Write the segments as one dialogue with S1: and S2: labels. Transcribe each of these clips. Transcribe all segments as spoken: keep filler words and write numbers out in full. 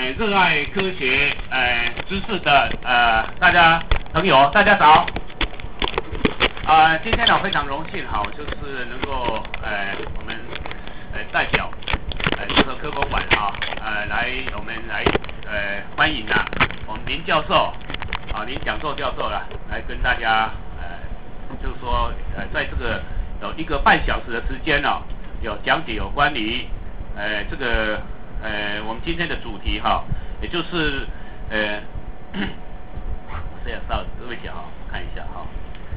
S1: 呃热爱科学呃知识的呃大家朋友，大家早。啊、呃，今天呢非常荣幸哈，就是能够呃我们呃代表呃这个科博馆哈呃来我们来呃欢迎啊我们林教授啊林讲座教授啦来跟大家呃就是说呃在这个有一个半小时的时间哦，有讲解有关于呃这个呃我们今天的主题哈，也就是呃我这样稍对不起哈，看一下哈。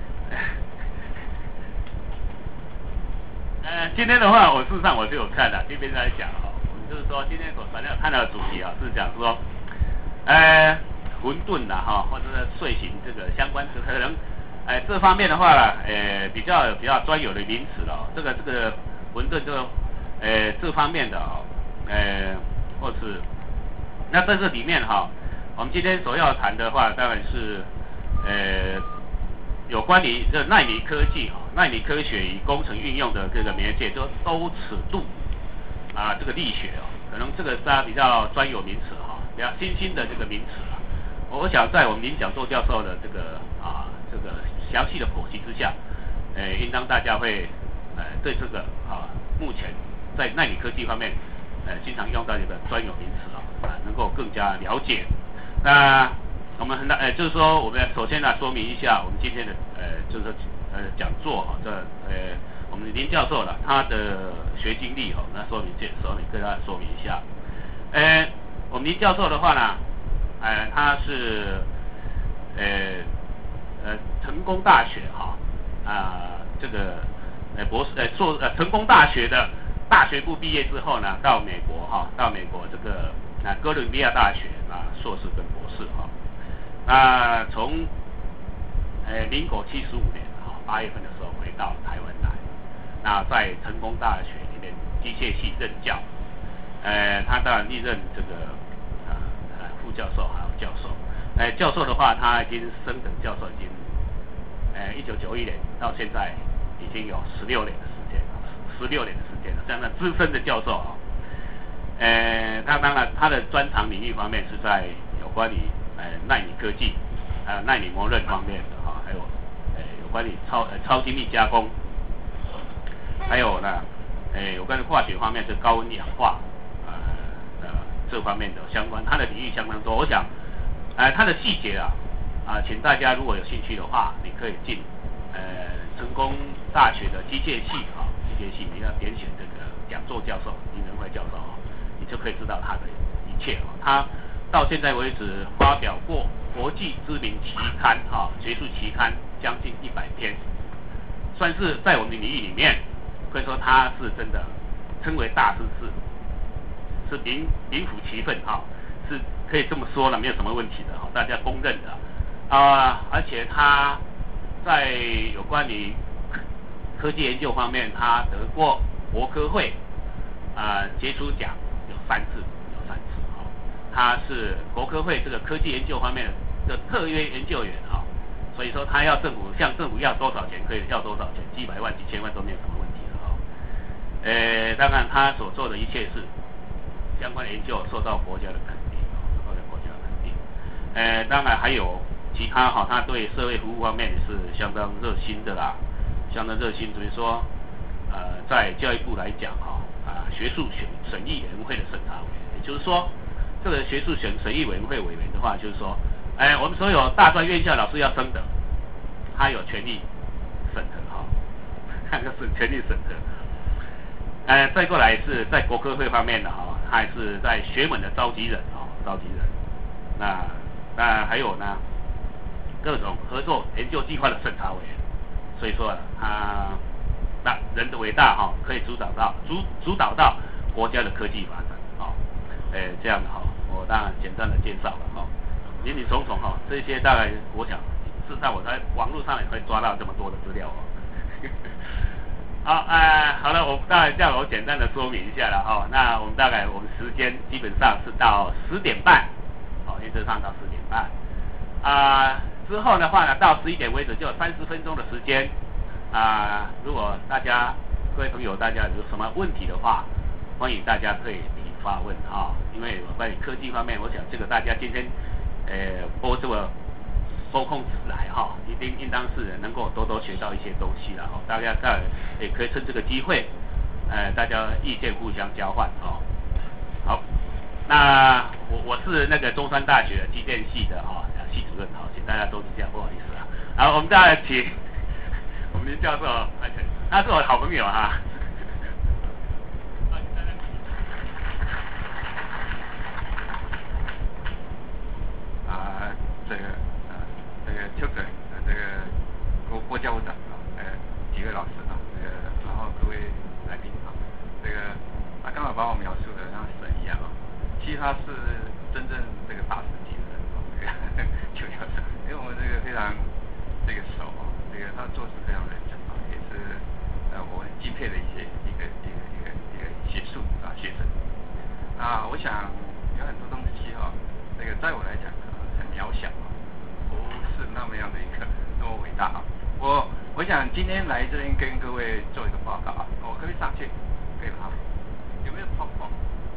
S1: 呃，今天的话，我事实上我就有看了，这边在讲哈，我们就是说今天所谈要看到的主题啊，是讲说，呃，混沌呐哈，或者是睡醒这个相关可能，呃，这方面的话，呃，比较比较专有的名词了，这个这个混沌这个，呃，这方面的哦，呃，或是，那在这里面哈，我们今天所要谈的话，当然是，呃。有关于这奈米科技哈，奈米科学与工程运用的这个媒介，就周尺度啊，这个力学哦，可能这个大家比较专有名词哈，比较新兴的这个名词啊。我想在我们林讲座教授的这个啊这个详细的剖析之下，呃，应当大家会呃对这个啊目前在奈米科技方面呃经常用到这个专有名词啊啊能够更加了解。那我们很大，呃，就是说，我们首先来说明一下我们今天的，呃，就是呃讲座哈，这呃我们林教授了他的学经历哈，那说明这说明跟大家说明一下。呃，我们林教授的话呢，呃，他是呃呃成功大学哈啊、呃、这个呃博士呃硕呃成功大学的大学部毕业之后呢，到美国哈，到美国这个啊、呃、哥伦比亚大学啊硕士跟博士哈。那从呃民国七十五年哈八月份的时候回到台湾来，那在成功大学里面机械系任教，呃他当然历任这个啊呃副教授还有教授，呃教授的话他已经升等教授已经呃一九九一年到现在已经有十六年的时间，十六年的时间了，相当资深的教授啊。呃他当然他的专长领域方面是在有关于呃，奈米科技，还有奈米模刃方面的哈，还有呃有关于超呃超精密加工，还有呢，呃有关于化学方面是高温氧化，呃呃这方面的相关，它的领域相当多。我想，呃它的细节啊啊，请大家如果有兴趣的话，你可以进呃成功大学的机械系啊，机械系你要点选这个讲座教授林仁辉教授啊，你就可以知道他的一切啊，他。到现在为止，发表过国际知名期刊哈、啊，学术期刊将近一百篇，算是在我们的领域里面，可以说他是真的称为大知识，是名名副其分哈、啊，是可以这么说了，没有什么问题的哈、啊，大家公认的啊。而且他在有关于科技研究方面，他得过国科会啊杰出奖有三次。他是国科会这个科技研究方面的特约研究员啊，所以说他要政府向政府要多少钱可以要多少钱，几百万几千万都没有什么问题的啊。呃，当然他所做的一切是相关的研究受到国家的肯定，受到国家的肯定。呃，当然还有其他哈，他对社会服务方面也是相当热心的啦，相当热心。比如说，呃，在教育部来讲哈啊，学术审审议委员会的审查委员，也就是说。这个学术审审议委员会委员的话，就是说，哎，我们所有大专院校老师要升等，他有权利审核哈，那个是权利审核。呃，再过来是在国科会方面的哈，他也是在学门的召集人啊，召集人。那那还有呢，各种合作研究计划的审查委员。所以说他那人的伟大哈，可以主导到主主导到国家的科技发展啊。哎，这样的哈，我当然简单的介绍了哈，林林总总哈，这些大概我想，事实上我在网络上也会抓到这么多的资料哦。好，呃，好了，我大概这样我简单的说明一下了哈。那我们大概我们时间基本上是到十点半，哦，原则上到十点半。啊、呃，之后的话呢，到十一点为止就有三十分钟的时间。啊、呃，如果大家各位朋友大家有什么问题的话，欢迎大家可以。发问啊，因为关于科技方面，我想这个大家今天呃播这个收空子来哈，一定应当是能够多多学到一些东西了哈。大家在也可以趁这个机会，呃，大家意见互相交换哈。好，那我我是那个中山大学机电系的哈系主任，好，请大家都指教，不好意思啊。好，我们再来请我们的教授，他是我好朋友哈。
S2: 啊，这个呃，这个邱准，呃，这个郭郭教务长啊，呃，几位老师啊，这个然后各位来宾啊，这个他刚好把我描述的像神一样啊，其实他是真正这个大师级的人啊，这个邱教授，因为我们这个非常这个熟啊，这个他做事非常认真啊，也是呃我很敬佩的一些一个一个一个一个学术啊学生啊，我想有很多东西啊，这个在我来讲。很渺小啊，不是那么样的一个那么伟大啊。我我想今天来这边跟各位做一个报告啊，我可以上去，可以吗？有没有泡泡？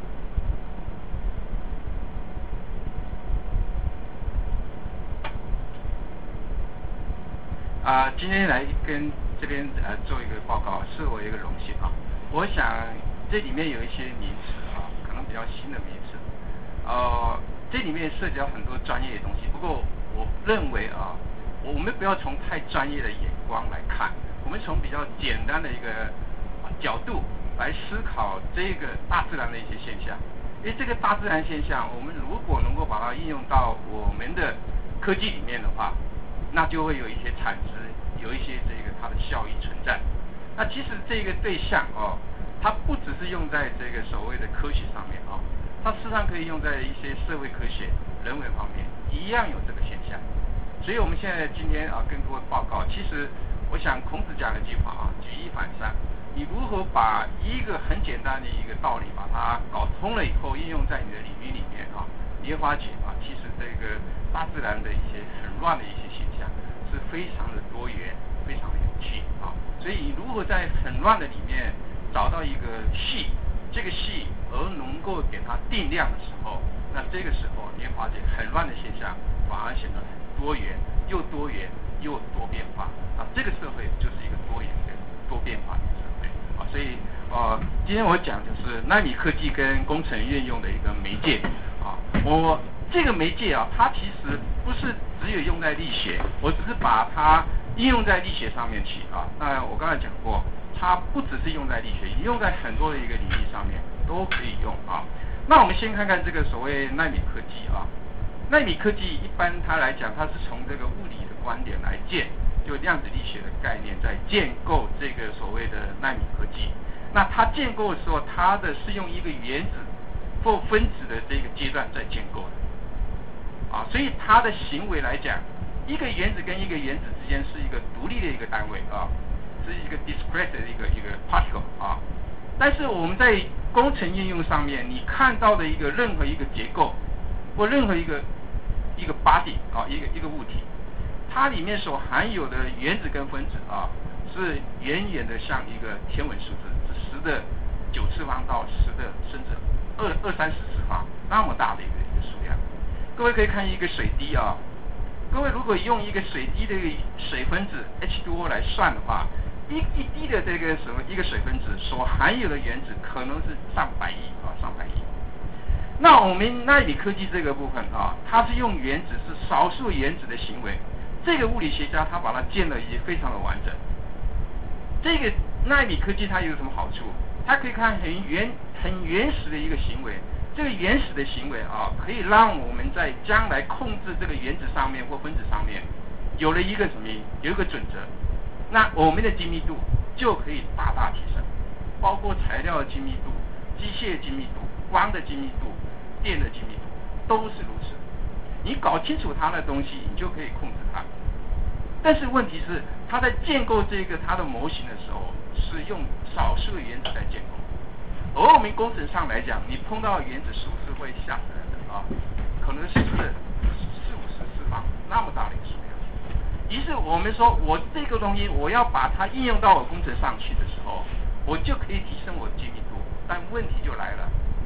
S2: 啊、呃，今天来跟这边呃做一个报告，是我一个荣幸啊。我想这里面有一些名词啊，可能比较新的名词，呃。这里面涉及到很多专业的东西，不过我认为啊，我们不要从太专业的眼光来看，我们从比较简单的一个角度来思考这个大自然的一些现象。因为这个大自然现象，我们如果能够把它应用到我们的科技里面的话，那就会有一些产值，有一些这个它的效益存在。那其实这个对象哦，它不只是用在这个所谓的科学上面啊。它事实上可以用在一些社会科学、人文方面，一样有这个现象。所以我们现在今天啊，跟各位报告，其实我想孔子讲了一句话啊，举一反三。你如何把一个很简单的一个道理，把它搞通了以后，应用在你的领域里面啊，你会发觉啊，其实这个大自然的一些很乱的一些现象，是非常的多元，非常的有趣啊。所以你如何在很乱的里面找到一个系。这个系而能够给它定量的时候，那这个时候你会发现很乱的现象反而显得很多元，又多元又多变化啊！这个社会就是一个多元的、多变化的社会啊！所以呃，今天我讲的是纳米科技跟工程运用的一个媒介啊。我这个媒介啊，它其实不是只有用在力学，我只是把它应用在力学上面去啊。当然我刚才讲过。它不只是用在力学，用在很多的一个领域上面都可以用啊。那我们先看看这个所谓纳米科技啊。纳米科技一般它来讲，它是从这个物理的观点来建，就量子力学的概念在建构这个所谓的纳米科技。那它建构的时候，它的是用一个原子或分子的这个阶段在建构的啊，所以它的行为来讲，一个原子跟一个原子之间是一个独立的一个单位啊。是一个 discrete 的一个一个 particle 啊，但是我们在工程应用上面，你看到的一个任何一个结构或任何一个一个 body 啊，一个一个物体，它里面所含有的原子跟分子啊，是远远的像一个天文数字，是十的九次方到十的甚至二二三十次方那么大的一个一个数量。各位可以看一个水滴啊，各位如果用一个水滴的水分子 H 二 O 来算的话。一一滴的这个什么一个水分子所含有的原子可能是上百亿啊，上百亿。那我们纳米科技这个部分啊，它是用原子是少数原子的行为，这个物理学家他把它建了也非常的完整。这个纳米科技它有什么好处？它可以看很原很原始的一个行为，这个原始的行为啊，可以让我们在将来控制这个原子上面或分子上面有了一个什么有一个准则。那我们的精密度就可以大大提升，包括材料的精密度、机械精密度、光的精密度、电的精密度都是如此。你搞清楚它的东西，你就可以控制它。但是问题是，它在建构这个它的模型的时候，是用少数的原子在建构。而我们工程上来讲，你碰到的原子数是会吓死人的啊，可能是四四五十次方那么大的一个数量。于是我们说，我这个东西我要把它应用到我工程上去的时候，我就可以提升我的精密度。但问题就来了，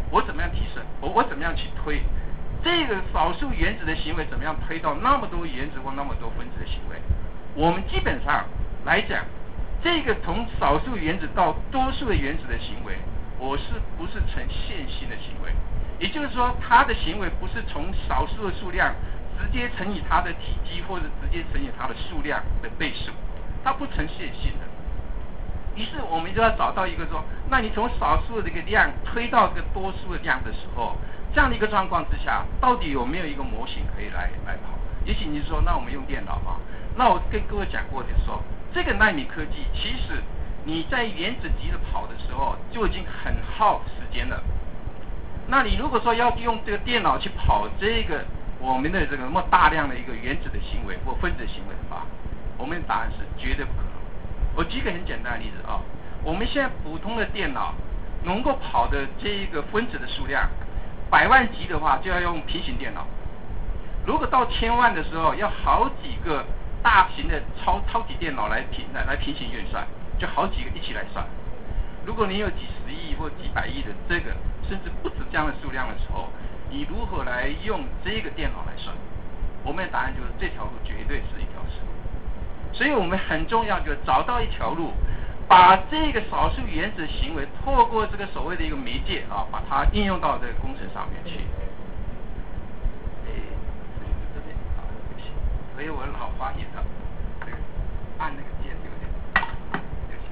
S2: 我怎么样提升，我我怎么样去推这个少数原子的行为，怎么样推到那么多原子或那么多分子的行为？我们基本上来讲，这个从少数原子到多数的原子的行为，我是不是呈线性的行为？也就是说，它的行为不是从少数的数量直接乘以它的体积，或者直接乘以它的数量的倍数，它不呈线性的。于是我们就要找到一个说，那你从少数的这个量推到这个多数的量的时候，这样的一个状况之下，到底有没有一个模型可以来来跑？也许你说，那我们用电脑啊，那我跟各位讲过，就是说，这个奈米科技其实你在原子级的跑的时候就已经很耗时间了。那你如果说要用这个电脑去跑这个我们的这个那么大量的一个原子的行为或分子的行为的话，我们的答案是绝对不可能。我举个很简单的例子啊，我们现在普通的电脑能够跑的这一个分子的数量，百万级的话就要用平行电脑，如果到千万的时候，要好几个大型的超超级电脑来平来来平行运算，就好几个一起来算。如果你有几十亿或几百亿的这个，甚至不止这样的数量的时候，你如何来用这个电脑来算？我们的答案就是这条路绝对是一条死路。所以我们很重要，就是找到一条路，把这个少数原子行为透过这个所谓的一个媒介啊，把它应用到这个工程上面去。哎，这边啊，对不起，所以我老发现了，这个按那个键有点，对不起。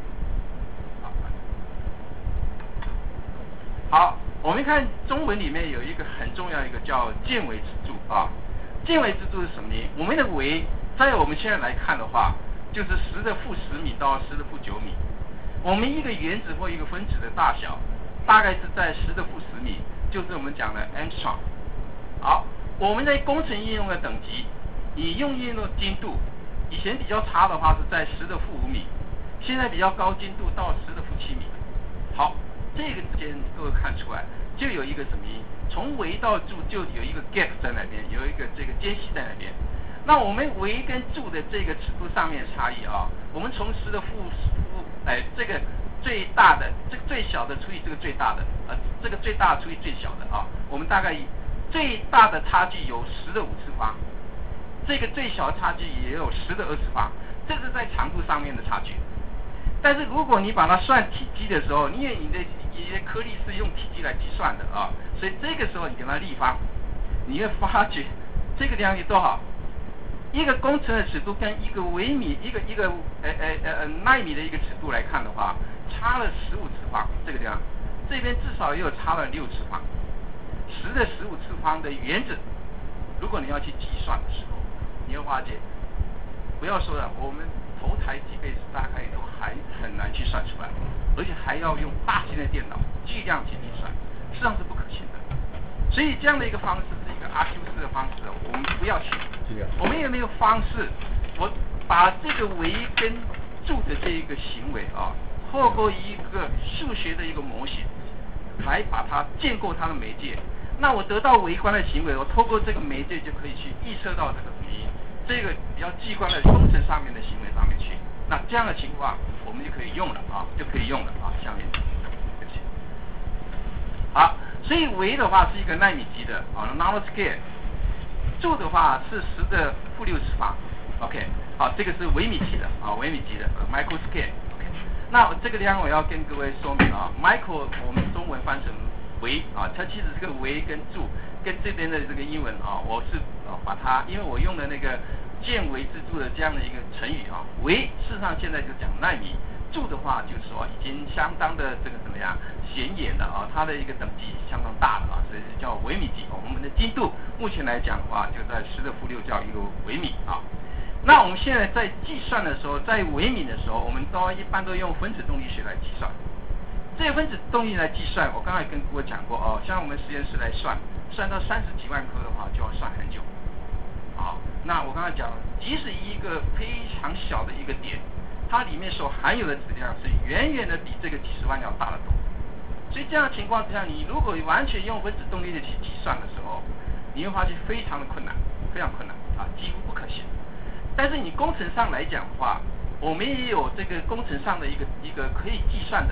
S2: 好，我们看中文里面有一个很重要一个叫渐微之柱啊。渐微之柱是什么呢？我们的微在我们现在来看的话，就是十的负十米到十的负九米。我们一个原子或一个分子的大小，大概是在十的负十米，就是我们讲的 angstrom。好，我们在工程应用的等级，你用应用的精度，以前比较差的话是在十的负五米，现在比较高精度到十的负七米。好，这个之间各位看出来，就有一个什么？从微到柱就有一个 gap 在那边，有一个这个间隙在那边。那我们微跟柱的这个尺度上面的差异啊，我们从十的负负哎这个最大的这个最小的除以这个最大的呃这个最大的除以最小的啊，我们大概最大的差距有十的五次方，这个最小的差距也有十的二次方，这是在长度上面的差距。但是如果你把它算体积的时候，因为你的你的颗粒是用体积来计算的啊，所以这个时候你给它立方，你会发觉这个量有多少？一个工程的尺度跟一个微米、一个一个呃呃呃纳米的一个尺度来看的话，差了十五次方，这个量，这边至少也有差了六次方。十的十五次方的原子，如果你要去计算的时候，你会发觉，不要说了，我们头抬几倍大概都还很难去算出来，而且还要用大型的电脑巨量去计算，实际上是不可行的。所以这样的一个方式是一个阿 Q 式的方式，我们不要去。我们有没有方式，我把这个微跟柱的这一个行为啊，透过一个数学的一个模型，来把它建构它的媒介。那我得到微观的行为，我透过这个媒介就可以去预测到这个微这个比较机关的工程上面的行为上面去。那这样的情况，我们就可以用了啊，就可以用了啊。下面，对不起。好，所以微的话是一个纳米级的啊 ，nanoscale。柱的话是十的负六次方 ，OK， 好，这个是微米级的啊，微米级的 microscale，OK。那这个地方我要跟各位说明啊 ，micro 我们中文翻成微啊，它其实这个微跟柱跟这边的这个英文啊，我是啊把它，因为我用的那个渐微之柱的这样的一个成语啊，微事实上现在就讲纳米。柱的话，就是说已经相当的这个怎么样显眼了啊，它的一个等级相当大了啊，所以叫微米级。我们的精度目前来讲的话，就在十的负六叫一个微米啊。那我们现在在计算的时候，在微米的时候，我们都一般都用分子动力学来计算。这个分子动力来计算，我刚才跟各位讲过哦，像我们实验室来算，算到三十几万颗的话，就要算很久。好，那我刚才讲，即使一个非常小的一个点。它里面所含有的质量是远远的比这个几十万要大得多，所以这样的情况之下，你如果完全用分子动力的去计算的时候，你会发现非常的困难，非常困难啊，几乎不可行。但是你工程上来讲的话，我们也有这个工程上的一个一个可以计算的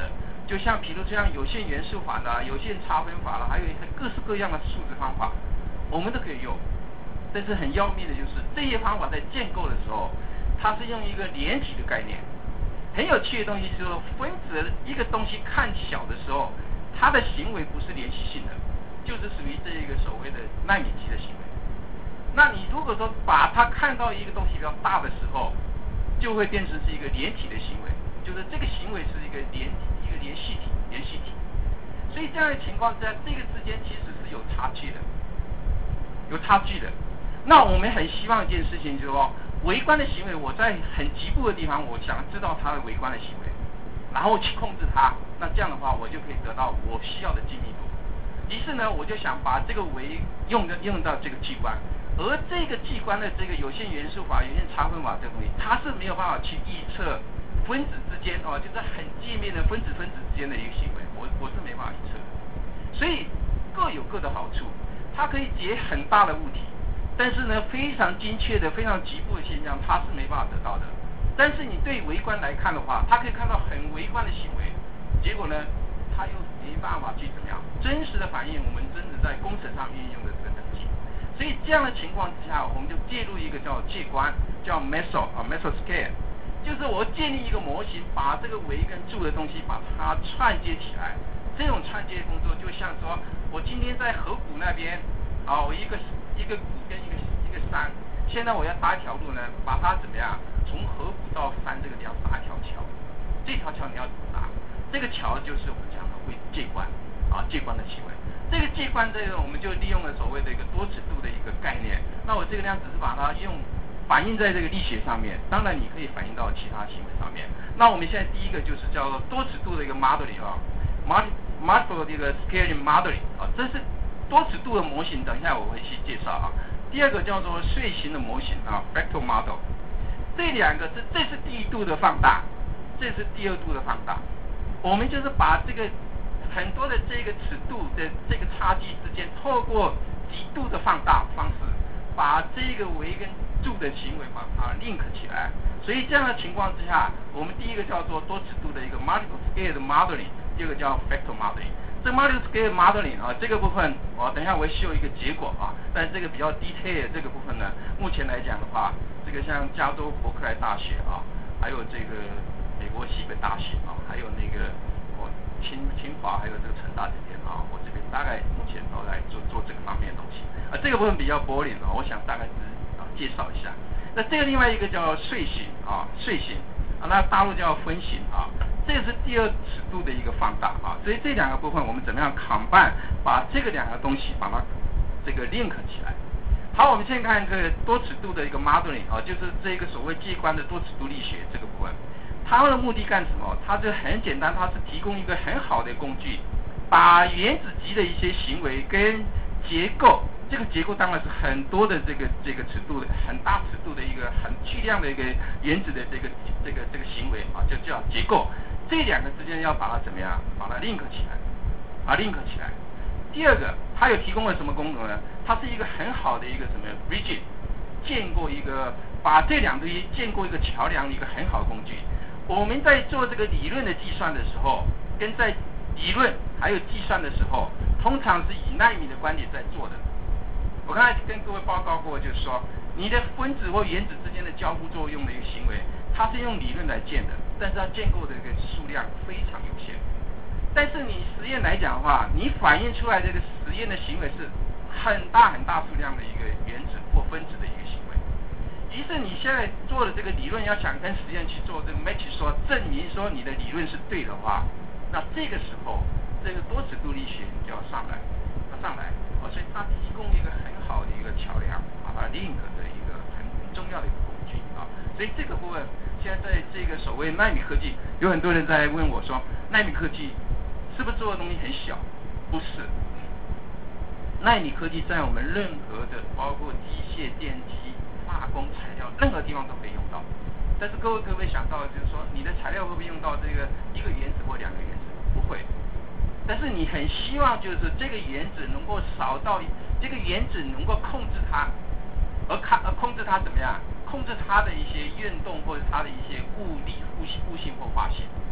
S2: 就像比如像有限元素法啦、有限差分法啦，还有各式各样的数值方法，我们都可以用。但是很要命的就是这些方法在建构的时候，它是用一个连体的概念。很有趣的东西就是说，分子一个东西看小的时候，它的行为不是连续性的，就是属于这一个所谓的纳米级的行为。那你如果说把它看到一个东西比较大的时候，就会变成是一个连体的行为，就是这个行为是一个连一个连续体、连续体。所以这样的情况在这个之间其实是有差距的，有差距的。那我们很希望一件事情就是说，微观的行为，我在很局部的地方，我想知道它的微观的行为，然后去控制它。那这样的话，我就可以得到我需要的精密度。于是呢，我就想把这个微用的用到这个器官，而这个器官的这个有限元素法、有限差分法这个东西，它是没有办法去预测分子之间哦，就是很界面的分子分子之间的一个行为，我我是没办法预测的。所以各有各的好处，它可以解很大的物体。但是呢，非常精确的、非常局部的现象，它是没办法得到的。但是你对微观来看的话，它可以看到很微观的行为，结果呢，它又没办法去怎么样真实的反映我们真的在工程上运用的这个等级。所以这样的情况之下，我们就介入一个叫介观，叫 meso 啊 mesoscale， 就是我建立一个模型，把这个微跟柱的东西把它串接起来。这种串接工作就像说，我今天在河谷那边啊，我一个。一个谷跟一个一个山，现在我要搭一条路呢，把它怎么样？从河谷到山这个地方搭一条桥，这条桥你要怎么搭？这个桥就是我们讲的会介观啊，介观的行为。这个介观这个我们就利用了所谓的一个多尺度的一个概念。那我这个量只是把它用反映在这个力学上面，当然你可以反映到其他行为上面。那我们现在第一个就是叫做多尺度的一个 modeling 啊 ，multiple 的一个 scaling modeling 啊，这是。多尺度的模型，等一下我会去介绍啊。第二个叫做碎形的模型啊 ，fractal model。这两个是，这是第一度的放大，这是第二度的放大。我们就是把这个很多的这个尺度的这个差距之间，透过几度的放大方式，把这个微跟柱的行为把它 link 起来。所以这样的情况之下，我们第一个叫做多尺度的一个 multiple scale 的 modeling， 第二个叫 fractal modeling。这 multiple scale modeling 啊，这个部分我、啊、等一下我会秀一个结果啊，但这个比较 detail 这个部分呢，目前来讲的话，这个像加州伯克莱大学啊，还有这个美国西北大学啊，还有那个我、哦、清清华，还有这个成大这边啊，我这边大概目前都来做做这个方面的东西啊，这个部分比较 boring 啊，我想大概是啊介绍一下。那这个另外一个叫碎形啊，碎形啊，那大陆叫分形啊。这是第二尺度的一个放大啊，所以这两个部分我们怎么样 combine， 把这个两个东西把它这个 link 起来。好，我们先看这个多尺度的一个 modeling 啊，就是这个所谓介观的多尺度力学这个部分。它的目的干什么？它就很简单，它是提供一个很好的工具，把原子级的一些行为跟结构，这个结构当然是很多的这个这个尺度的很大尺度的一个很巨量的一个原子的这个这个这个行为啊，就叫结构。这两个之间要把它怎么样？把它 link 起来，把它 link 起来。第二个，它有提供了什么功能呢？它是一个很好的一个什么 bridge， 建构一个把这两东西建构一个桥梁的一个很好的工具。我们在做这个理论的计算的时候，跟在理论还有计算的时候，通常是以纳米的观点在做的。我刚才跟各位报告过，就是说，你的分子或原子之间的交互作用的一个行为，它是用理论来建的，但是它建构的一个数量非常有限。但是你实验来讲的话，你反映出来这个实验的行为是很大很大数量的一个原子或分子的一个行为。于是你现在做的这个理论要想跟实验去做这个 match， 说证明说你的理论是对的话，那这个时候这个多尺度力学就要上来，要上来。所以它提供一个很好的一个桥梁，把它 link 的一个很重要的一个工具啊。所以这个部分现在在这个所谓奈米科技，有很多人在问我说，奈米科技是不是做的东西很小？不是，奈米科技在我们任何的，包括机械、电机、化工、材料，任何地方都可以用到。但是各位可不可以想到，就是说你的材料会不会用到这个一个原子或两个原子？不会。但是你很希望就是这个原子能够少到这个原子能够控制它，而看而控制它怎么样？控制它的一些运动或者它的一些物理、物性、物性或化性。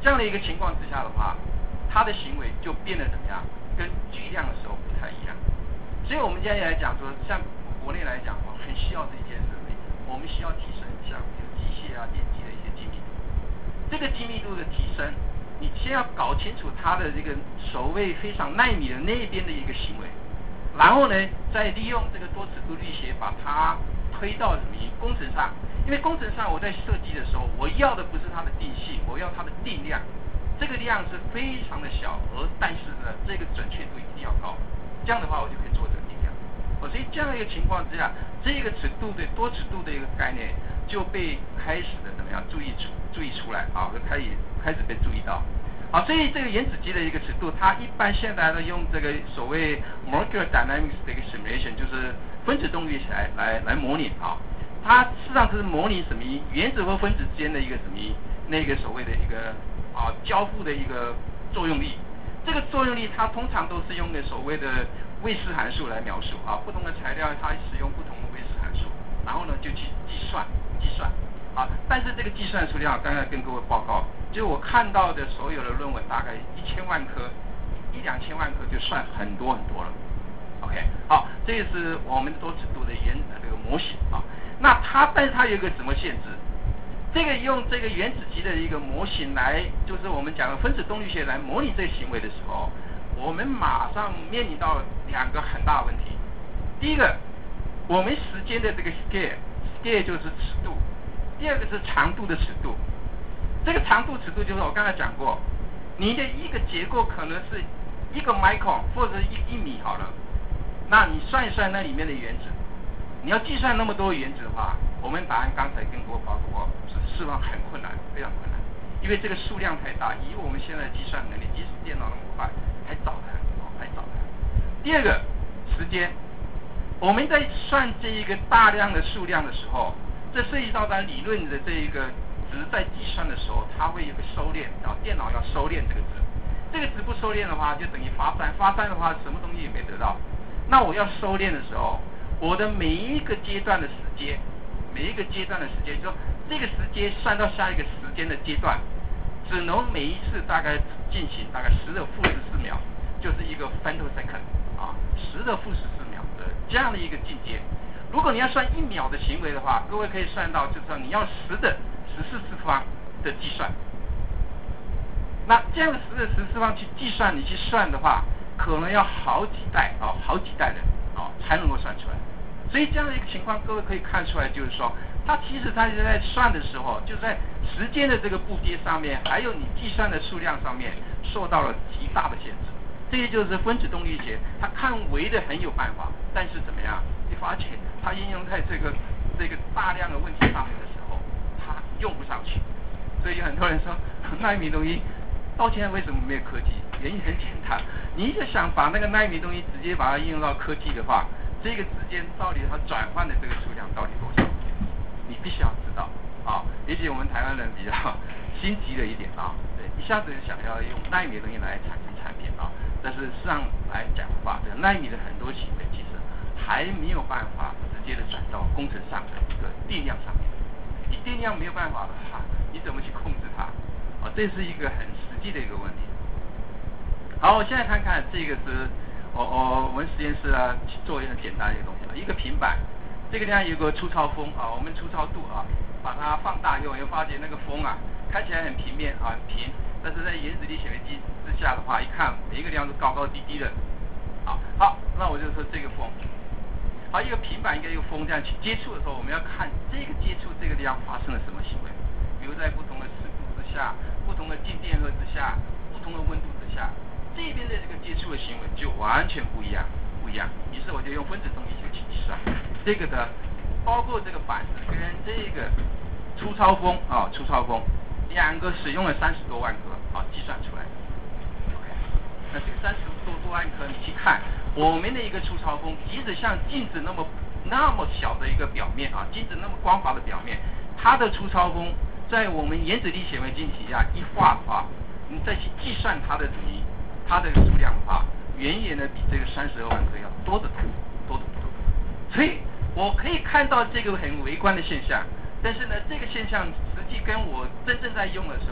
S2: 这样的一个情况之下的话，它的行为就变得怎么样？跟巨量的时候不太一样。所以我们现在来讲说，像国内来讲哦，很需要这一件事情，我们需要提升像比如机械啊、电机的一些精密度。这个精密度的提升，你先要搞清楚它的这个所谓非常纳米的那边的一个行为，然后呢，再利用这个多尺度力学把它推到什么工程上。因为工程上我在设计的时候，我要的不是它的定性，我要它的定量。这个量是非常的小，而但是呢，这个准确度一定要高。这样的话，我就可以做这个定量。哦，所以这样的一个情况之下，这个尺度的多尺度的一个概念就被开始的怎么样注意出注意出来啊，开始开始被注意到。好，所以这个原子级的一个尺度，它一般现在都用这个所谓 molecular dynamics 的一个 simulation， 就是分子动力学来来来模拟啊。它事实上是模拟什么？原子和分子之间的一个什么？那个所谓的一个啊交互的一个作用力。这个作用力它通常都是用的所谓的魏氏函数来描述啊，不同的材料它使用不同的魏氏函数，然后呢就去计算计算啊。但是这个计算数量，刚才跟各位报告，就我看到的所有的论文，大概一千万颗，一两千万颗就算很多很多了。OK， 好，这个是我们多尺度的原这个模型啊。那它，但是它有一个什么限制？这个用这个原子级的一个模型来，就是我们讲的分子动力学来模拟这个行为的时候，我们马上面临到两个很大的问题。第一个，我们时间的这个 scale，scale 就是尺度；第二个是长度的尺度。这个长度尺度就是我刚才讲过，你的一个结构可能是一个 micron 或者一一米好了，那你算一算那里面的原子。你要计算那么多原子的话，我们答案刚才跟过报告过，是事实上很困难，非常困难，因为这个数量太大，以我们现在计算能力，即使电脑那么快，还早呢，哦，还早呢。第二个，时间，我们在算这一个大量的数量的时候，这涉及到它理论的这一个值在计算的时候，它会有个收敛，然后电脑要收敛这个值，这个值不收敛的话，就等于发散，发散的话，什么东西也没得到。那我要收敛的时候，我的每一个阶段的时间，每一个阶段的时间，就说这个时间算到下一个时间的阶段，只能每一次大概进行大概十的负十四秒，就是一个 femtosecond 啊，十的负十四秒的这样的一个境界。如果你要算一秒的行为的话，各位可以算到，就是说你要十的十四次方的计算。那这样的十的十四方去计算，你去算的话，可能要好几代啊，好几代人啊才能够算出来。所以这样的一个情况，各位可以看出来，就是说，它其实它是在算的时候，就在时间的这个步跌上面，还有你计算的数量上面，受到了极大的限制。这个就是分子动力学，它看微的很有办法，但是怎么样？你发现它应用在这个这个大量的问题上面的时候，它用不上去。所以有很多人说，纳米东西到现在为什么没有科技？原因很简单，你一直想把那个纳米东西直接把它应用到科技的话，这个之间到底它转换的这个数量到底多少？你必须要知道啊。也许我们台湾人比较心急了一点啊，对，一下子想要用纳米的东西来产生产品啊，但是实际上来讲的话，这个纳米的很多行为其实还没有办法直接的转到工程上的一个电量上面。你电量没有办法的话，你怎么去控制它？啊，这是一个很实际的一个问题。好，我现在看看这个是。我、哦、我、哦、我们实验室啊，做一个很简单的一个东西，一个平板，这个地方有个粗糙风啊，我们粗糙度啊，把它放大以后，会发现那个风啊，看起来很平面啊，很平，但是在原子力显微镜之下的话，一看每一个地方是高高低低的，啊，好，那我就说这个风，好，一个平板跟一个风这样去接触的时候，我们要看这个接触这个地方发生了什么行为，比如在不同的湿度之下，不同的静电荷之下，不同的温度之下。这边的这个接触的行为就完全不一样，不一样。于是我就用分子动力学去计算这个的，包括这个板子跟这个粗糙风啊，粗糙风两个使用了三十多万颗啊，计算出来的。OK， 那这个三十多多万颗，你去看我们的一个粗糙风，即使像镜子那么那么小的一个表面啊，镜子那么光滑的表面，它的粗糙风在我们原子力显微镜底下一画的话，你再去计算它的比。它的数量的话，远远的比这个三十二万颗要多得多，多得多。所以我可以看到这个很微观的现象，但是呢，这个现象实际跟我真正在用的时候，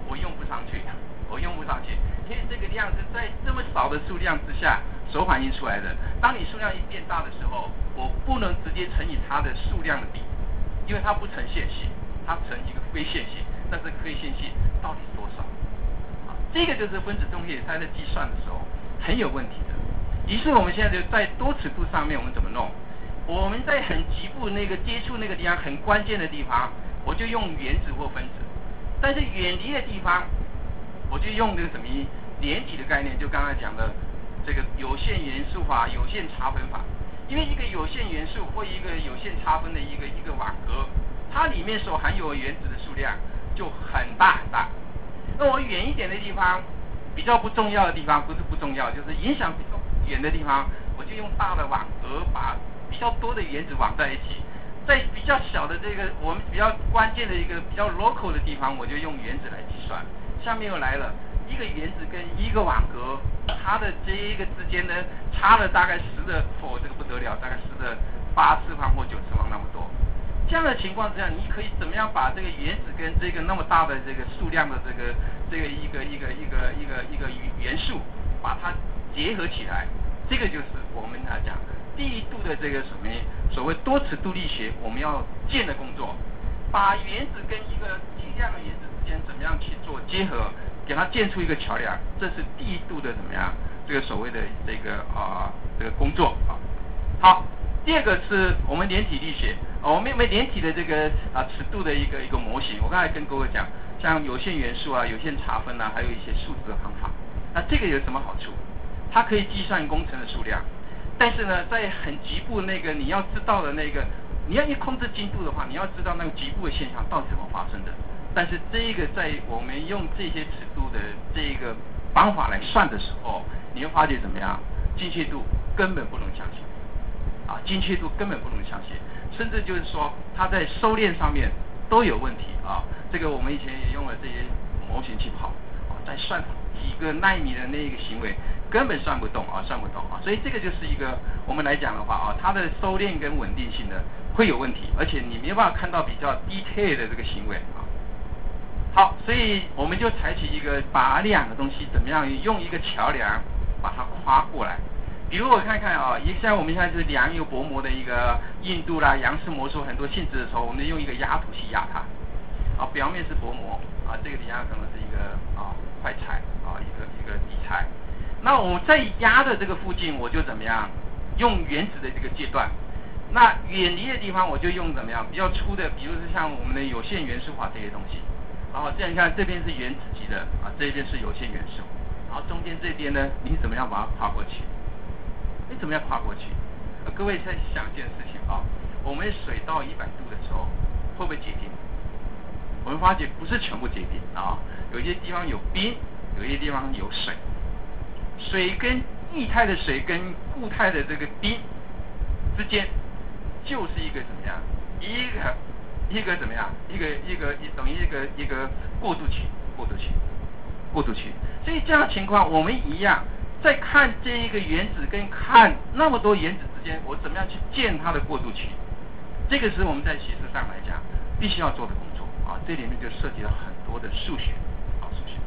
S2: 我用不上去，我用不上去，因为这个量是在这么少的数量之下所反映出来的。当你数量一变大的时候，我不能直接乘以它的数量的比，因为它不成线性，它成一个非线性，但是非线性到底多少？啊，这个就是分子动力它在计算的时候很有问题的。于是我们现在就在多尺度上面，我们怎么弄？我们在很局部那个接触那个地方很关键的地方，我就用原子或分子；但是远离的地方，我就用这个什么连体的概念，就刚才讲的这个有限元素法、有限差分法。因为一个有限元素或一个有限差分的一个一个网格，它里面所含有的原子的数量就很大很大。那我远一点的地方，比较不重要的地方，不是不重要，就是影响比较远的地方，我就用大的网格把比较多的原子网在一起。在比较小的这个我们比较关键的一个比较 local 的地方，我就用原子来计算。下面又来了一个原子跟一个网格，它的这一个之间呢，差了大概十的，哦，这个不得了，大概十的八次方或九次方那么多。这样的情况之下，你可以怎么样把这个原子跟这个那么大的这个数量的这个这个一个一个一个一个一个元素，把它结合起来？这个就是我们来讲第一度的这个什么所谓多尺度力学我们要建的工作，把原子跟一个计量的原子之间怎么样去做结合，给它建出一个桥梁，这是第一度的怎么样这个所谓的这个啊、呃、这个工作啊。好，第二个是我们连体力学，啊、我们有没有连体的这个啊尺度的一个一个模型？我刚才跟各位讲，像有限元素啊、有限差分啊，还有一些数值的方法。那这个有什么好处？它可以计算工程的数量，但是呢，在很局部那个你要知道的那个，你要一控制精度的话，你要知道那个局部的现象到底怎么发生的。但是这一个在我们用这些尺度的这一个方法来算的时候，你会发觉怎么样？精确度根本不能相信，啊，精确度根本不能相信，甚至就是说它在收敛上面都有问题啊。这个我们以前也用了这些模型去跑，啊，在算几个奈米的那个行为根本算不动啊，算不动啊。所以这个就是一个我们来讲的话啊，它的收敛跟稳定性呢会有问题，而且你没有办法看到比较 detail 的这个行为啊。好，所以我们就采取一个把两个东西怎么样用一个桥梁把它跨过来。比如我看看啊，一像我们现在是量一个薄膜的一个硬度啦、杨氏魔术很多性质的时候，我们用一个压土去压它。啊，表面是薄膜啊，这个底下可能是一个啊快材啊，一个一个底材。那我在压的这个附近，我就怎么样用原子的这个阶段。那远离的地方，我就用怎么样比较粗的，比如是像我们的有限元素法这些东西。然后这样你看，这边是原子级的啊，这边是有限元素，然后中间这边呢，你怎么样把它跨过去？你怎么样跨过去？呃，各位在想一件事情啊，我们水到一百度的时候会不会结冰？我们发觉不是全部结冰啊，有些地方有冰，有些地方有水。水跟液态的水跟固态的这个冰之间，就是一个怎么样？一个一个怎么样？一个一个等于一个一个过渡期，过渡期，过渡期。所以这样的情况，我们一样在看这一个原子跟看那么多原子之间，我怎么样去建它的过渡期？这个是我们在学术上来讲必须要做的工作啊。这里面就涉及到很多的数学啊，数学。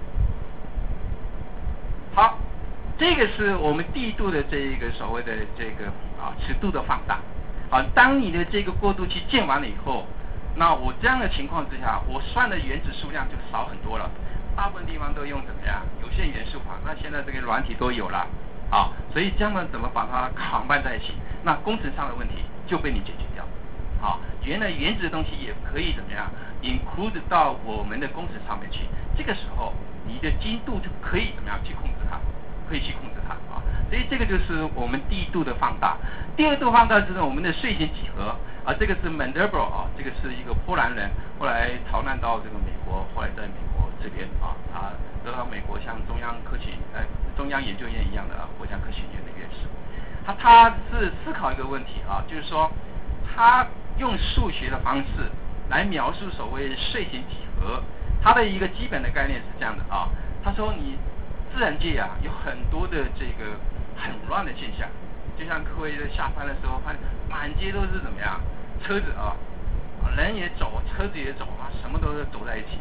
S2: 好，这个是我们第一度的这一个所谓的这个啊尺度的放大。啊，当你的这个过渡期建完了以后，那我这样的情况之下，我算的原子数量就少很多了。大部分地方都用怎么样有限元素法，那现在这个软体都有了啊，所以这样呢怎么把它扛拌在一起？那工程上的问题就被你解决掉。好，原来原子的东西也可以怎么样 include 到我们的工程上面去。这个时候你的精度就可以怎么样去控制它，可以去控制它啊。所以这个就是我们第一度的放大。第二度放大就是我们的碎形几何啊，这个是 Mandelbrot 啊，这个是一个波兰人，后来逃难到这个美国，后来在美国这边啊，他得到美国像中央科学呃中央研究院一样的啊国家科学院的院士。他他是思考一个问题啊，就是说他用数学的方式来描述所谓碎形几何，他的一个基本的概念是这样的啊，他说你自然界啊有很多的这个很乱的现象，就像各位在下班的时候，发现满街都是怎么样车子啊，人也走，车子也走啊，什么都是走在一起。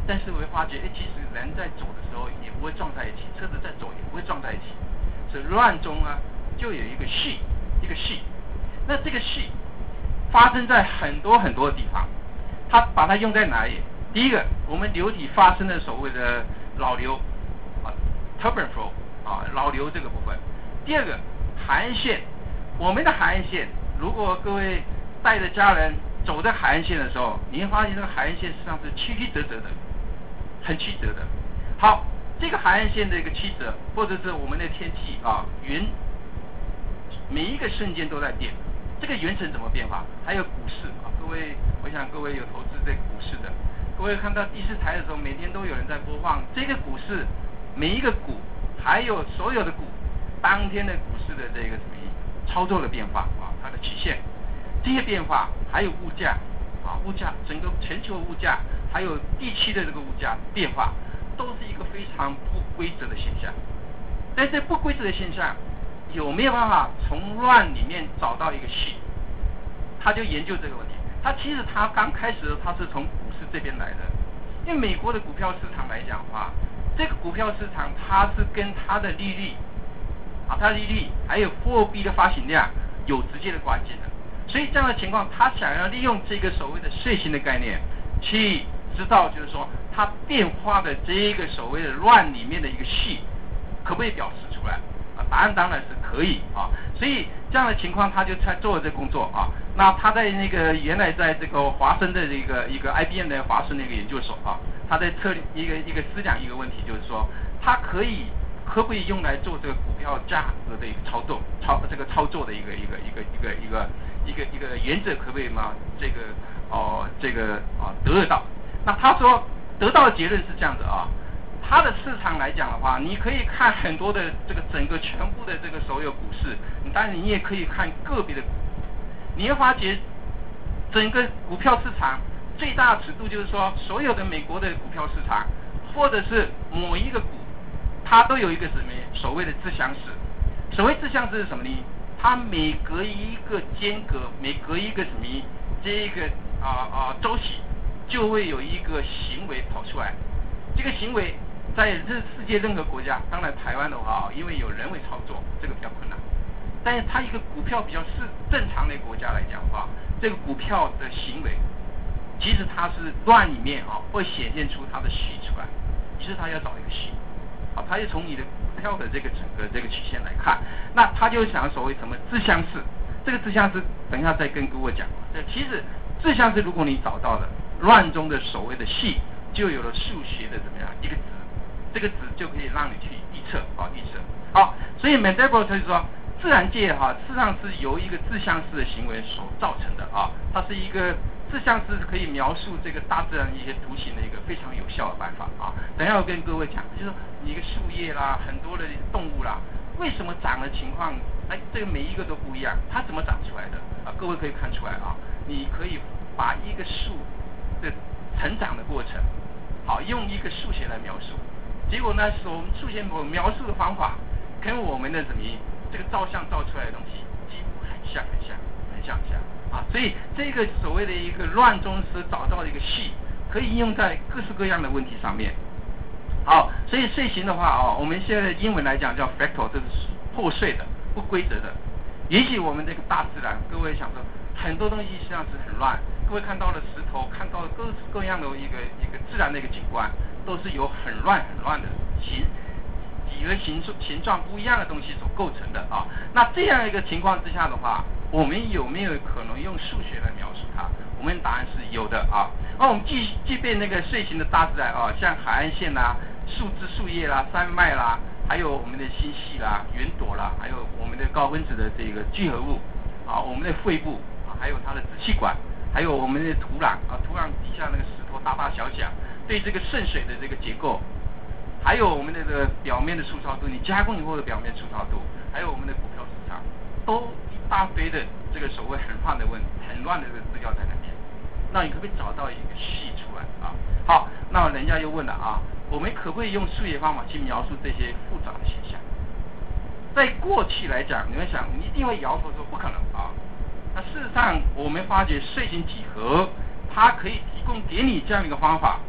S2: 但是我会发觉，哎，其实人在走的时候也不会撞在一起，车子在走也不会撞在一起。所以乱中啊，就有一个系，一个系。那这个系发生在很多很多的地方，它把它用在哪里？第一个，我们流体发生的所谓的老流啊 ，turbulent flow 啊，老流这个部分。第二个，海岸线，我们的海岸线，如果各位带着家人走在海岸线的时候，你会发现这个海岸线实际上是曲曲折折的，很曲折的。好，这个海岸线的一个曲折，或者是我们的天气啊，云，每一个瞬间都在变。这个原程怎么变化？还有股市啊，各位，我想各位有投资在股市的，各位看到第四台的时候，每天都有人在播放这个股市，每一个股，还有所有的股，当天的股市的这个什么操作的变化啊，它的曲线，这些变化，还有物价啊，物价整个全球物价，还有地区的这个物价变化，都是一个非常不规则的现象。在这不规则的现象，有没有办法从乱里面找到一个系？他就研究这个问题。他其实他刚开始的时候，他是从股市这边来的，因为美国的股票市场来讲的话，这个股票市场它是跟它的利率啊，它的利率还有货币的发行量有直接的关系的。所以这样的情况，他想要利用这个所谓的税型的概念，去知道就是说它变化的这一个所谓的乱里面的一个系，可不可以表示出来？啊，答案当然是可以啊。所以这样的情况，他就在做这工作啊。那他在那个原来在这个华生的这个一个 I B M 的华生那个研究所啊，他在测一个一个思想一个问题，就是说它可以可不可以用来做这个股票价格的一个操作操这个操作的一个一个一个一个一个一个一个原则可不可以吗？这个哦这个啊得得到。那他说得到的结论是这样子啊。它的市场来讲的话，你可以看很多的这个整个全部的这个所有股市，当然你也可以看个别的股，你会发觉整个股票市场最大的尺度就是说，所有的美国的股票市场，或者是某一个股，它都有一个什么所谓的自相式。所谓自相式是什么呢？它每隔一个间隔，每隔一个什么这一个啊啊周期，就会有一个行为跑出来，这个行为。在这世界任何国家，当然台湾的话，因为有人为操作，这个比较困难。但是它一个股票比较是正常的国家来讲的话，这个股票的行为，其实它是乱里面啊，会显现出它的序出来。其实它要找一个序，啊，它就从你的股票的这个整个这个曲线来看，那他就想所谓什么自相式。这个自相式，等一下再跟各位讲。这其实自相式，如果你找到了乱中的所谓的序，就有了数学的怎么样一个值。这个值就可以让你去预测啊，预测好，所以 Mendelbrot 就是说，自然界哈、啊，事实上是由一个自相式的行为所造成的啊，它是一个自相式可以描述这个大自然一些图形的一个非常有效的办法啊。等一下我跟各位讲，就是一个树叶啦，很多的动物啦，为什么长的情况，哎，这个每一个都不一样，它怎么长出来的啊？各位可以看出来啊，你可以把一个树的成长的过程，好，用一个数学来描述。结果呢，所数学描述的方法跟我们的怎么这个照相照出来的东西几乎很像很像很像很像啊，所以这个所谓的一个乱中所找到的一个系，可以应用在各式各样的问题上面。好，所以碎形的话啊，我们现在英文来讲叫 fractal， 这是破碎的、不规则的。也许我们这个大自然，各位想说很多东西实际上是很乱，各位看到了石头，看到了各式各样的一个一个自然的一个景观。都是由很乱很乱的形几个形形状不一样的东西所构成的啊。那这样一个情况之下的话，我们有没有可能用数学来描述它？我们答案是有的啊。那我们即即便那个碎形的大自然啊，像海岸线啦、树枝树叶啦、山脉啦，还有我们的星系啦、云朵啦，还有我们的高分子的这个聚合物啊，我们的肺部啊，还有它的支气管，还有我们的土壤啊，土壤底下那个石头大大小小。对这个渗水的这个结构，还有我们的这个表面的粗糙度，你加工以后的表面粗糙度，还有我们的股票市场，都一大堆的这个所谓很乱的问很乱的这个资料在那边。那你可不可以找到一个系出来啊？好，那人家又问了啊，我们可不可以用数学方法去描述这些复杂的现象？在过去来讲，你会想，你一定会摇头说不可能啊。那事实上，我们发觉碎形几何，它可以提供给你这样一个方法。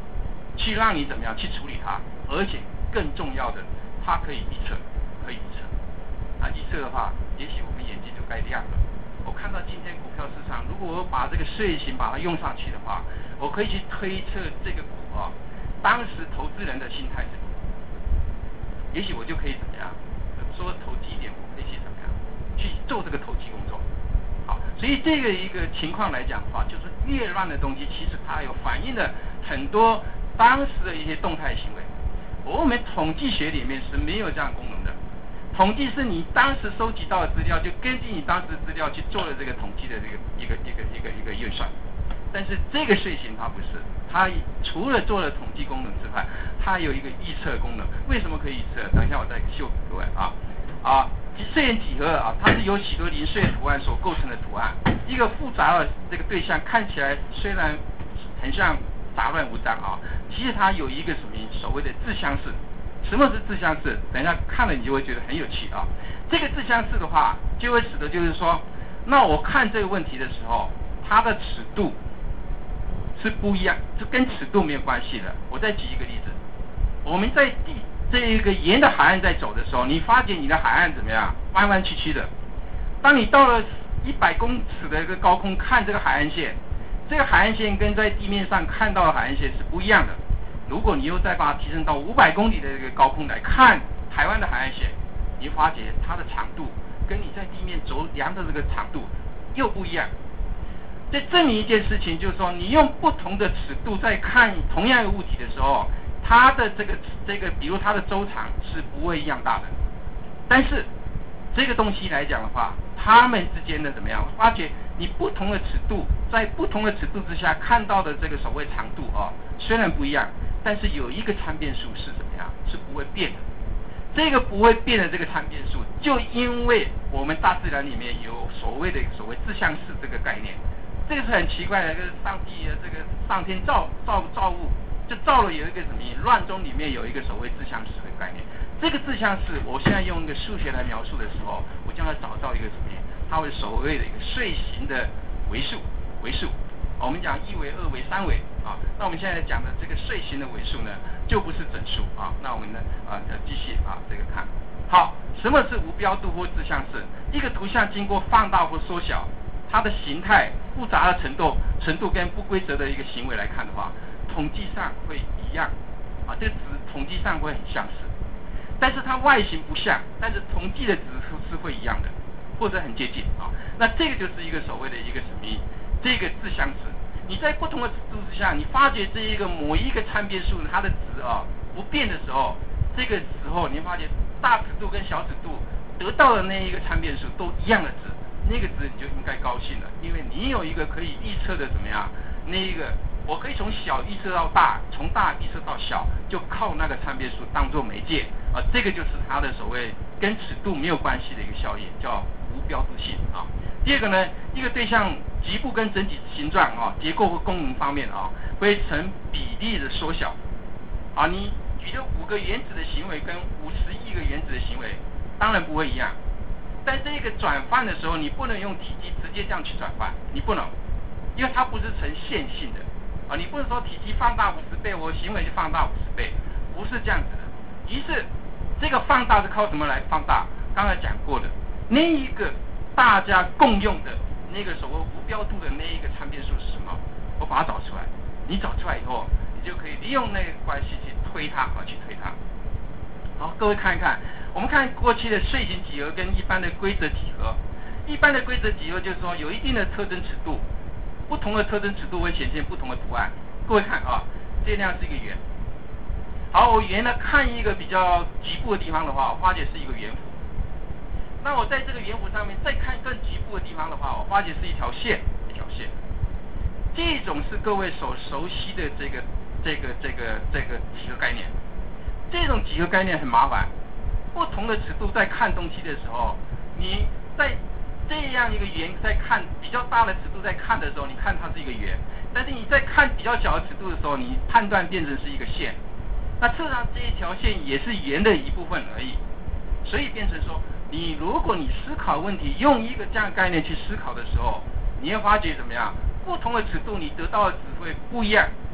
S2: 去让你怎么样去处理它，而且更重要的，它可以预测，可以预测。啊，预测的话，也许我们眼睛就该亮了。我看到今天股票市场，如果我把这个税型把它用上去的话，我可以去推测这个股啊，当时投资人的心态是什么，也许我就可以怎么样，说投机一点，我可以去怎么样去做这个投机工作。好，所以这个一个情况来讲的话，就是越乱的东西，其实它有反映了很多当时的一些动态行为。我们统计学里面是没有这样功能的。统计是你当时收集到的资料，就根据你当时的资料去做了这个统计的这个一个一个一个一个运算。但是这个税型它不是，它除了做了统计功能之外，它有一个预测功能。为什么可以预测？等一下我再秀给各位啊啊，税前几何啊，它是由许多零碎图案所构成的图案。一个复杂的这个对象看起来虽然很像杂乱无章啊，其实它有一个什么所谓的自相似。什么是自相似？等一下看了你就会觉得很有趣啊。这个自相似的话，就会使得就是说，那我看这个问题的时候，它的尺度是不一样，这跟尺度没有关系的。我再举一个例子，我们在地这一个沿着海岸在走的时候，你发觉你的海岸怎么样，弯弯曲曲的。当你到了一百公尺的一个高空看这个海岸线，这个海岸线跟在地面上看到的海岸线是不一样的。如果你又再把它提升到五百公里的这个高空来看台湾的海岸线，你发觉它的长度跟你在地面走量的这个长度又不一样。这证明一件事情，就是说你用不同的尺度在看同样一个物体的时候，它的这个这个，比如它的周长是不会一样大的。但是这个东西来讲的话，它们之间的怎么样？发觉你不同的尺度，在不同的尺度之下看到的这个所谓长度啊，虽然不一样，但是有一个参变数是怎么样？是不会变的。这个不会变的这个参变数，就因为我们大自然里面有所谓的所谓自相似这个概念。这个是很奇怪的，就是上帝的这个上天造造造物，就造了有一个什么乱中里面有一个所谓自相似的概念。这个自相似，我现在用一个数学来描述的时候，我将它找到一个什么？它会所谓的一个税型的维数，维数。我们讲一维、二维、三维啊，那我们现在讲的这个税型的维数呢，就不是整数啊。那我们呢啊继续啊这个看。好，什么是无标度或自相似？一个图像经过放大或缩小，它的形态复杂的程度程度跟不规则的一个行为来看的话，统计上会一样啊，这个值统计上会很相似，但是它外形不像，但是统计的指数是会一样的，或者很接近啊。那这个就是一个所谓的一个什么？这个自相似。你在不同的尺度之下，你发觉这一个某一个参变数它的值啊不变的时候，这个时候你发觉大尺度跟小尺度得到的那一个参变数都一样的值，那个值你就应该高兴了，因为你有一个可以预测的怎么样？那一个我可以从小预测到大，从大预测到小，就靠那个参变数当做媒介啊，这个就是它的所谓跟尺度没有关系的一个效应，叫无标志性啊。第二个呢，一个对象局部跟整体形状啊、结构和功能方面啊，会成比例的缩小啊。你举了五个原子的行为跟五十亿个原子的行为，当然不会一样。但这个转换的时候，你不能用体积直接这样去转换，你不能，因为它不是呈线性的啊。你不能说体积放大五十倍，我行为就放大五十倍，不是这样子的。于是这个放大是靠什么来放大？刚才讲过的那一个。大家共用的那个所谓无标度的那一个参变数是什么？我把它找出来。你找出来以后，你就可以利用那个关系去推它啊，去推它。好，各位看一看，我们看过去的税型几何跟一般的规则几何。一般的规则几何就是说有一定的特征尺度，不同的特征尺度会显现不同的图案。各位看啊，这样是一个圆。好，我圆呢看一个比较局部的地方的话，我发觉是一个圆弧。那我在这个圆弧上面再看更局部的地方的话，我发觉是一条线，一条线。这种是各位所熟悉的这个这个这个这个几何概念。这种几何概念很麻烦，不同的尺度在看东西的时候，你在这样一个圆在看比较大的尺度在看的时候，你看它是一个圆，但是你在看比较小的尺度的时候，你判断变成是一个线。那事实上这一条线也是圆的一部分而已，所以变成说。你如果你思考问题用一个这样的概念去思考的时候，你会发觉怎么样？不同的尺度你得到的值会不一样。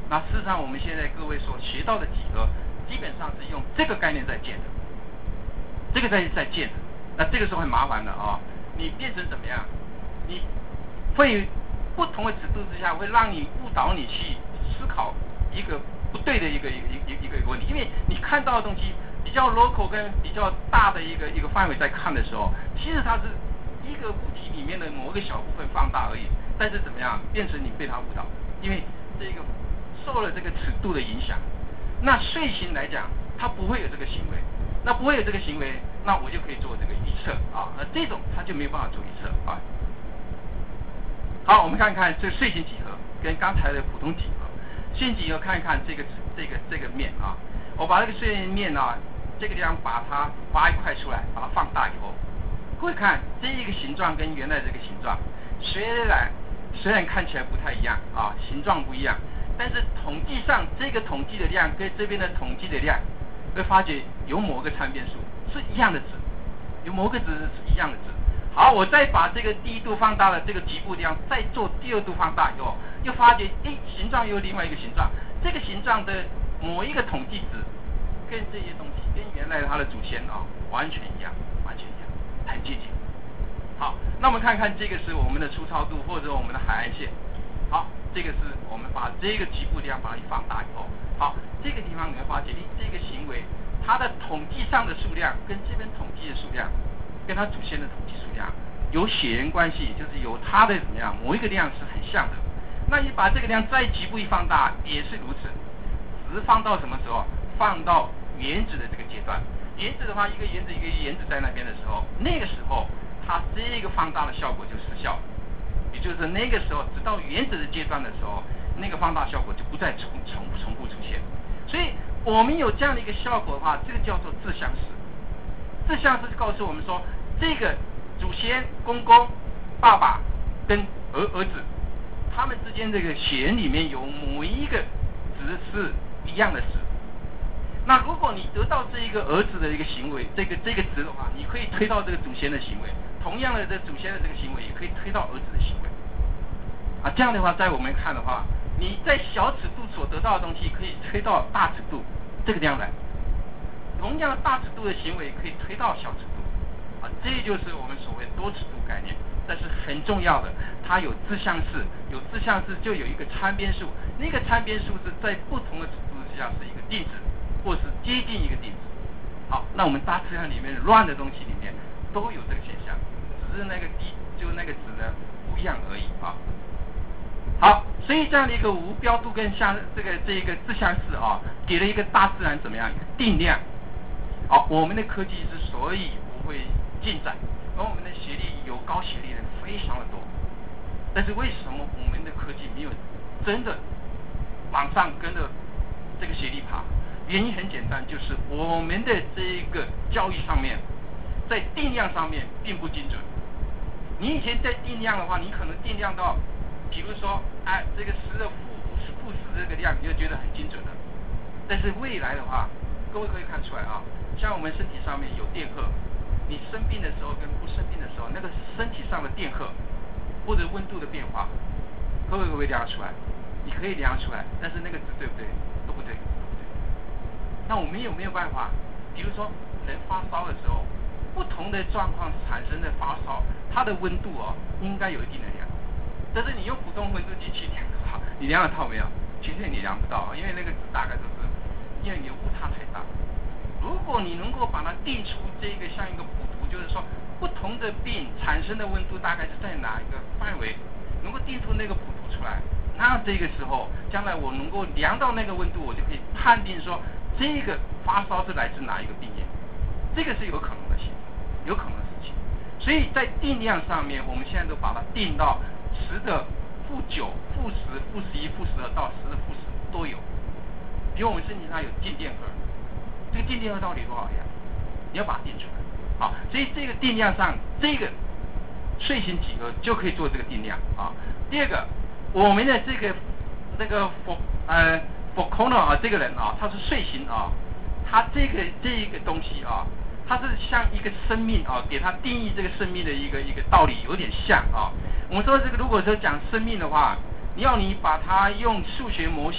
S2: 那事实上我们现在各位所学到的几何，基本上是用这个概念在建的，这个在在建的。那这个时候很麻烦的啊，你变成怎么样？你会不同的尺度之下，会让你误导你去思考一个不对的一个一个一个一个一个问题，因为你看到的东西比较 local 跟比较大的一个一个范围在看的时候，其实它是一个物体里面的某一个小部分放大而已，但是怎么样变成你被它误导，因为这个受了这个尺度的影响。那睡醒来讲，它不会有这个行为，那不会有这个行为，那我就可以做这个预测啊，而这种它就没有办法做预测啊。好，我们看看这睡醒几何跟刚才的普通几何，睡醒几何看一看这个这个这个面啊，我把这个睡醒面啊，这个地方把它挖一块出来，把它放大以后，各位看这一个形状跟原来这个形状，虽然虽然看起来不太一样啊，形状不一样，但是统计上这个统计的量跟这边的统计的量，会发觉有某个参变数是一样的值，有某个值是一样的值。好，我再把这个第一度放大的这个局部地方再做第二度放大以后，又发觉诶形状有另外一个形状，这个形状的某一个统计值跟这些东西跟原来它的祖先啊完全一样，完全一样，很接近。好，那我们看看这个是我们的粗糙度或者我们的海岸线。好，这个是我们把这个局部地方把它放大以后，好，这个地方你会发觉，诶这个行为它的统计上的数量跟这边统计的数量，跟它祖先的统计数量有血缘关系，就是有它的怎么样某一个量是很像的。那你把这个量再局部一放大也是如此，只是放到什么时候？放到原子的这个阶段。原子的话，一个原子一个原子在那边的时候，那个时候它这个放大的效果就失效了。也就是那个时候，直到原子的阶段的时候，那个放大效果就不再重重重复出现。所以我们有这样的一个效果的话，这个叫做自相式。自相式告诉我们说，这个祖先、公公、爸爸跟儿儿子，他们之间这个血缘里面有某一个值是一样的值。那如果你得到这一个儿子的一个行为，这个这个值的话，你可以推到这个祖先的行为，同样的这祖先的这个行为也可以推到儿子的行为。啊，这样的话，在我们看的话，你在小尺度所得到的东西可以推到大尺度这个地方来，同样大尺度的行为可以推到小尺度。啊，这就是我们所谓多尺度概念。但是很重要的，它有自相式，有自相式就有一个参边数，那个参边数是在不同的尺度之下是一个定值，或是接近一个定值。好，那我们大自然里面乱的东西里面都有这个现象，只是那个低就那个值呢不一样而已啊。好，所以这样的一个无标度跟相这个这一个自相式啊，给了一个大自然怎么样定量。好，我们的科技之所以不会进展，而我们的学历有高学历的人非常的多，但是为什么我们的科技没有真的往上跟着这个学历爬？原因很简单，就是我们的这个教育上面，在定量上面并不精准。你以前在定量的话，你可能定量到，比如说，哎，这个十的负负十这个量，你就觉得很精准了。但是未来的话，各位可以看出来啊，像我们身体上面有电荷，你生病的时候跟不生病的时候，那个身体上的电荷或者温度的变化，各位可不可以量出来？你可以量出来，但是那个值对不对？都不对。那我们有没有办法？比如说人发烧的时候，不同的状况产生的发烧，它的温度哦，应该有一定的量。但是你用普通温度计去量的话，你量得到没有？其实你量不到，因为那个值大概都是，因为你的误差太大。如果你能够把它定出这个像一个谱图，就是说不同的病产生的温度大概是在哪一个范围，能够定出那个谱图出来，那这个时候将来我能够量到那个温度，我就可以判定说这个发烧是来自哪一个病因，这个是有可能的性，有可能的事情。所以在定量上面，我们现在都把它定到十的负九、负十、负十一、负十二到十的负十都有。比如我们身体上有静电荷，这个静电荷到底多少样？你要把它定出来。好，所以这个定量上，这个睡醒几何就可以做这个定量啊。第二个，我们的这个这个佛呃佛空啊这个人啊，他是睡醒啊，他这个这一个东西啊，他是像一个生命啊，给他定义这个生命的一个一个道理有点像啊。我们说这个如果说讲生命的话，你要你把它用数学模型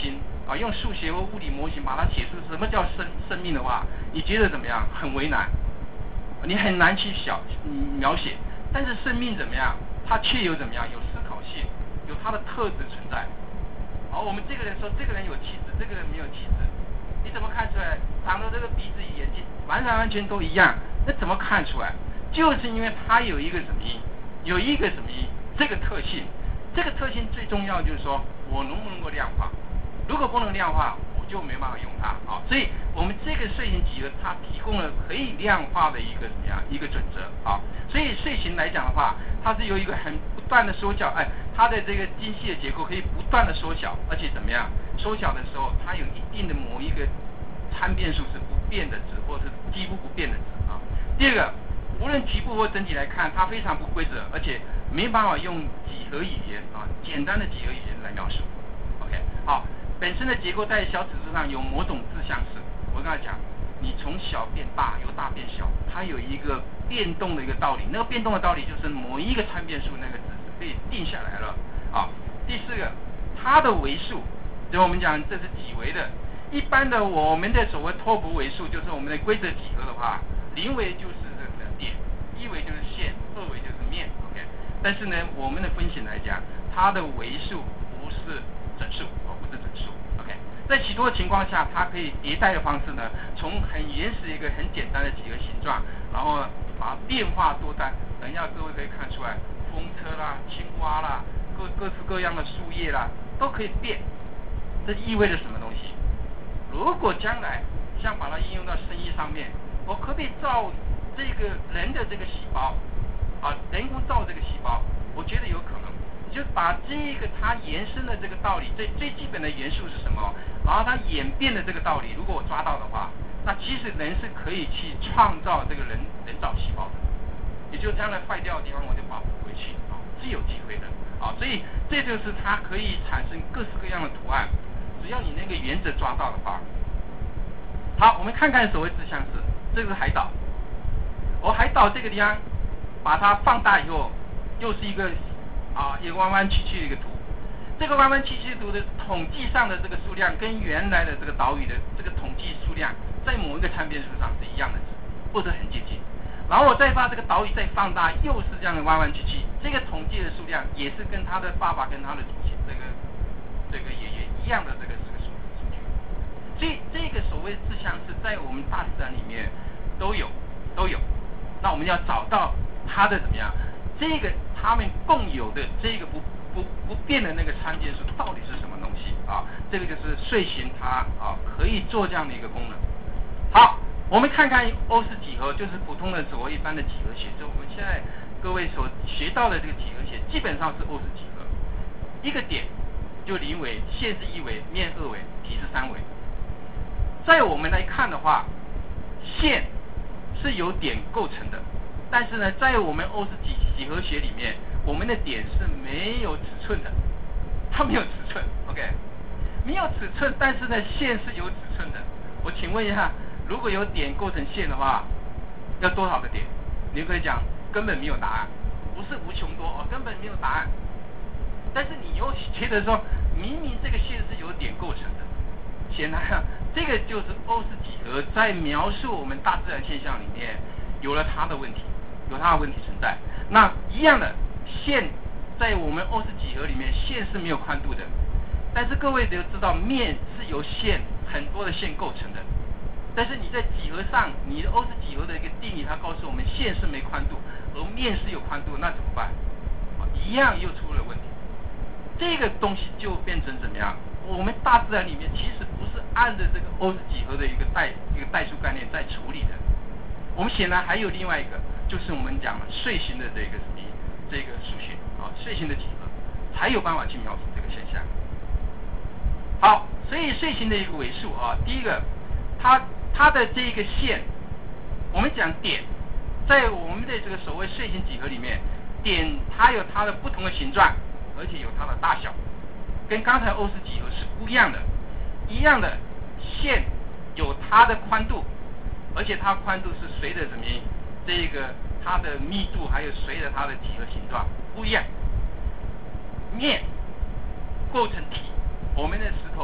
S2: 啊，用数学或物理模型把它写出什么叫生生命的话，你觉得怎么样？很为难，你很难去小描写。但是生命怎么样？它却有怎么样？有思考性，有它的特质存在。好，我们这个人说这个人有气质，这个人没有气质，你怎么看出来？长得这个鼻子眼睛完完完全都一样，那怎么看出来？就是因为它有一个什么因，有一个什么因，这个特性，这个特性最重要就是说我能不能够量化，如果不能量化，我就没办法用它啊。所以我们这个睡型几何它提供了可以量化的一个什么样一个准则啊。所以睡型来讲的话，它是有一个很不断的缩小，哎，它的这个精细的结构可以不断的缩小，而且怎么样？缩小的时候，它有一定的某一个参变数是不变的值，或是几乎不变的值啊。第二个，无论局部或整体来看，它非常不规则，而且没办法用几何语言啊，简单的几何语言来描述。OK， 好，本身的结构在小指数上有某种自相似。我刚才讲，你从小变大，由大变小，它有一个变动的一个道理。那个变动的道理就是某一个参变数那个值可以定下来了啊。第四个，它的维数，就我们讲这是几维的。一般的我们的所谓拓扑维数，就是我们的规则几何的话，零维就是这个点，一维就是线，二维就是面 ，OK。但是呢，我们的分型来讲，它的维数不是整数，哦，不是整数 ，OK。在许多情况下，它可以迭代的方式呢，从很原始一个很简单的几何形状，然后把它变化多端。等一下各位可以看出来，风车啦、青蛙啦、各各式各样的树叶啦，都可以变。这意味着什么东西？如果将来想把它应用到生意上面，我可不可以造这个人的这个细胞啊，人工造这个细胞？我觉得有可能。你就把这个它延伸的这个道理，最最基本的元素是什么？然后它演变的这个道理，如果我抓到的话，那其实人是可以去创造这个人人造细胞的。也就将来坏掉的地方，我就把它补回去啊，是有机会的啊。所以这就是它可以产生各式各样的图案。只要你那个原则抓到的话，好，我们看看所谓自相似，这个是海岛。我海岛这个地方，把它放大以后，又是一个啊一个弯弯曲曲的一个图。这个弯弯曲曲图的统计上的这个数量，跟原来的这个岛屿的这个统计数量，在某一个参变数上是一样的值，或者很接近。然后我再把这个岛屿再放大，又是这样的弯弯曲曲，这个统计的数量也是跟他的爸爸跟他的祖先这个这个爷爷一样的这个这个数字数据。所以这个所谓自相似，在我们大自然里面都有都有。那我们要找到它的怎么样？这个他们共有的这个不不不变的那个参变数到底是什么东西啊？这个就是睡型它啊可以做这样的一个功能。好。我们看看欧式几何，就是普通的所谓一般的几何学，就我们现在各位所学到的这个几何学，基本上是欧式几何。一个点就零维，线是一维，面二维，体是三维。在我们来看的话，线是由点构成的，但是呢，在我们欧式几几何学里面，我们的点是没有尺寸的，它没有尺寸 ，OK， 没有尺寸，但是呢，线是有尺寸的。我请问一下。如果有点构成线的话，要多少个点？你可以讲根本没有答案，不是无穷多哦，根本没有答案。但是你又觉得说，明明这个线是由点构成的，显然啊，这个就是欧式几何在描述我们大自然现象里面有了它的问题，有它的问题存在。那一样的线，在我们欧式几何里面，线是没有宽度的，但是各位都知道，面是由线很多的线构成的。但是你在几何上，你的欧式几何的一个定义，它告诉我们线是没宽度，而面是有宽度，那怎么办？一样又出了问题。这个东西就变成怎么样？我们大自然里面其实不是按着这个欧式几何的一个代一个代数概念在处理的。我们显然还有另外一个，就是我们讲睡型的这个什么这个数学啊，睡型的几何才有办法去描述这个现象。好，所以睡型的一个尾数啊，第一个，它它的这个线，我们讲点，在我们的这个所谓睡型几何里面，点它有它的不同的形状，而且有它的大小，跟刚才欧式几何是不一样的。一样的线有它的宽度，而且它宽度是随着什么？这个它的密度还有随着它的几何形状不一样。面构成体，我们的石头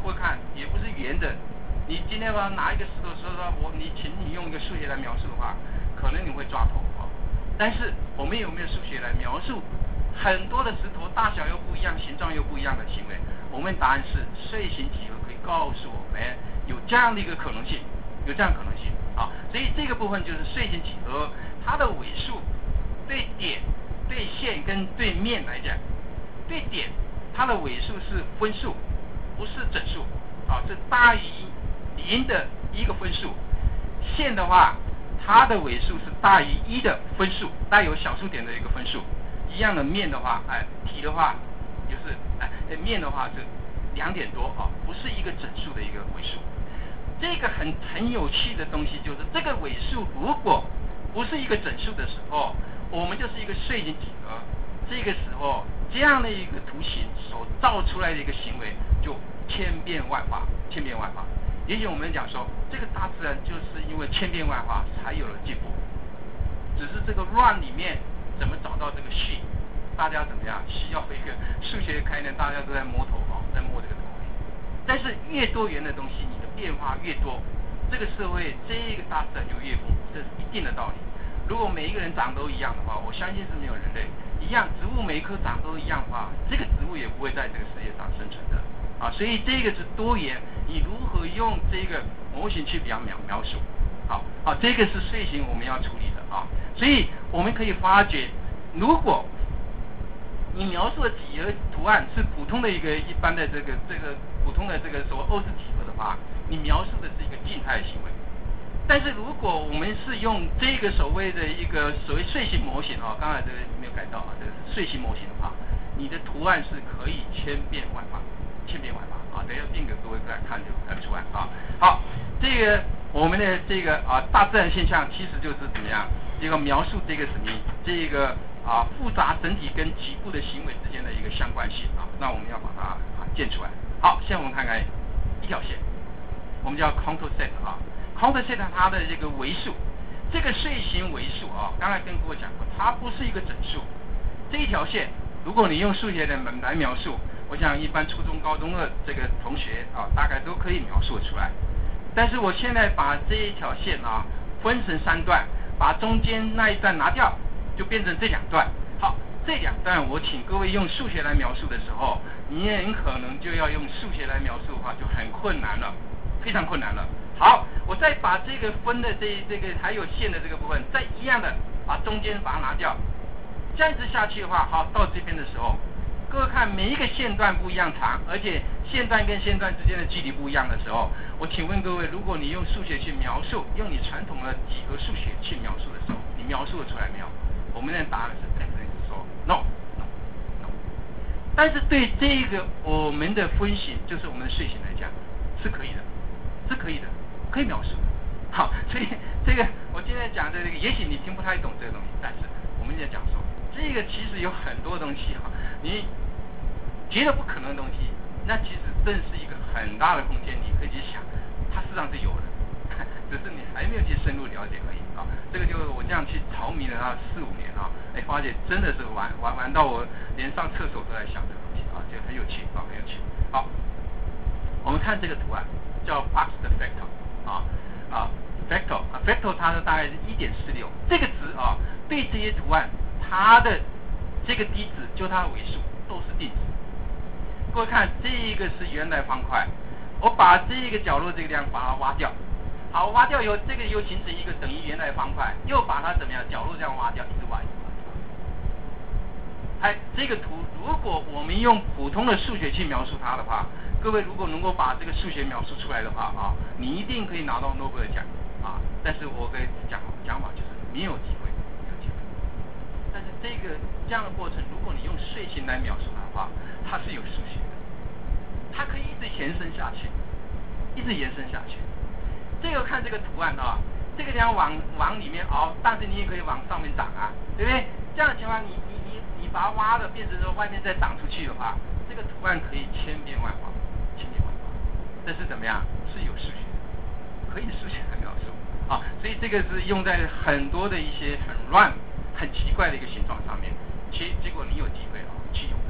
S2: 各位看也不是圆的。你今天吧拿一个石头说说我你请你用一个数学来描述的话，可能你会抓头哦。但是我们有没有数学来描述很多的石头大小又不一样、形状又不一样的行为？我们答案是碎形几何可以告诉我们有这样的一个可能性，有这样的可能性啊。所以这个部分就是碎形几何，它的尾数对点、对线跟对面来讲，对点它的尾数是分数，不是整数啊，是大于零的一个分数。线的话，它的尾数是大于一的分数，带有小数点的一个分数。一样的面的话，哎，体的话就是哎，面的话是两点多啊，不是一个整数的一个尾数。这个很很有趣的东西就是，这个尾数如果不是一个整数的时候，我们就是一个碎形几何。这个时候，这样的一个图形所造出来的一个行为就千变万化，千变万化。也许我们讲说，这个大自然就是因为千变万化才有了进步，只是这个乱里面怎么找到这个序，大家怎么样需要一个数学概念，大家都在摸头哦，在摸这个头。但是越多元的东西，你的变化越多，这个社会这个大自然就越丰富，这是一定的道理。如果每一个人长都一样的话，我相信是没有人类一样，植物每一棵长都一样的话，这个植物也不会在这个世界上生存的啊。所以这个是多元，你如何用这个模型去表描描述？好，好，这个是碎形我们要处理的啊。所以我们可以发觉，如果你描述的几何图案是普通的一个一般的这个这个普通的这个所谓欧式几何的话，你描述的是一个静态的行为。但是如果我们是用这个所谓的一个所谓碎形模型啊，刚才这个没有改到啊，这个碎形模型的话，你的图案是可以千变万化，千变万化啊。等一下定给各位来看就看出来啊。好，这个我们的这个啊大自然现象其实就是怎么样一个描述这个什么这个啊复杂整体跟局部的行为之间的一个相关性啊。那我们要把它啊建出来。好，现在我们看看一条线，我们叫 contour set 啊。contour set 它的这个维数，这个碎形维数啊，刚才跟各位讲过，它不是一个整数。这一条线，如果你用数学的来描述，我想一般初中、高中的这个同学啊，大概都可以描述出来。但是我现在把这一条线啊分成三段，把中间那一段拿掉，就变成这两段。好，这两段我请各位用数学来描述的时候，你很可能就要用数学来描述的话，就很困难了，非常困难了。好，我再把这个分的这这个还有线的这个部分，再一样的把中间把它拿掉，这样子下去的话，好，到这边的时候，各位看每一个线段不一样长，而且线段跟线段之间的距离不一样的时候，我请问各位，如果你用数学去描述，用你传统的几何数学去描述的时候，你描述得出来没有？我们的答案是 definitely 是说 no no no。但是对这个我们的分形，就是我们的碎形来讲，是可以的，是可以的。可以描述，好，所以这个我今天讲的这个，也许你听不太懂这个东西，但是我们也讲说，这个其实有很多东西哈，你觉得不可能的东西，那其实正是一个很大的空间，你可以去想，它实际上是有的，只是你还没有去深入了解而已啊。这个就是我这样去着迷了它四五年啊，哎，发现真的是玩玩玩到我连上厕所都在想这个东西啊，就很有趣啊，很有趣。好，我们看这个图案叫 box 的 vector。啊啊 ，vector 啊 ，vector 它的大概是一点四六，这个值啊，对这些图案，它的这个低值就它的尾数都是定值。各位看，这一个是原来方块，我把这个角落这个地方把它挖掉，好，挖掉以后，这个又形成一个等于原来方块，又把它怎么样，角落这样挖掉，一直挖，一直挖。哎，这个图如果我们用普通的数学去描述它的话，各位如果能够把这个数学描述出来的话啊，你一定可以拿到诺贝尔奖啊。但是我可以讲讲法就是没有机会，没有机会。但是这个这样的过程，如果你用碎形来描述它的话，它是有数学的，它可以一直延伸下去，一直延伸下去。这个看这个图案啊，这个地方往往里面凹，但是你也可以往上面长啊，对不对？这样的情况，你你你你把它挖的变成说外面再长出去的话，这个图案可以千变万化。千变万化，但是怎么样是有数学，可以数学来描述啊，所以这个是用在很多的一些很乱、很奇怪的一个形状上面，其结果你有机会啊去用它。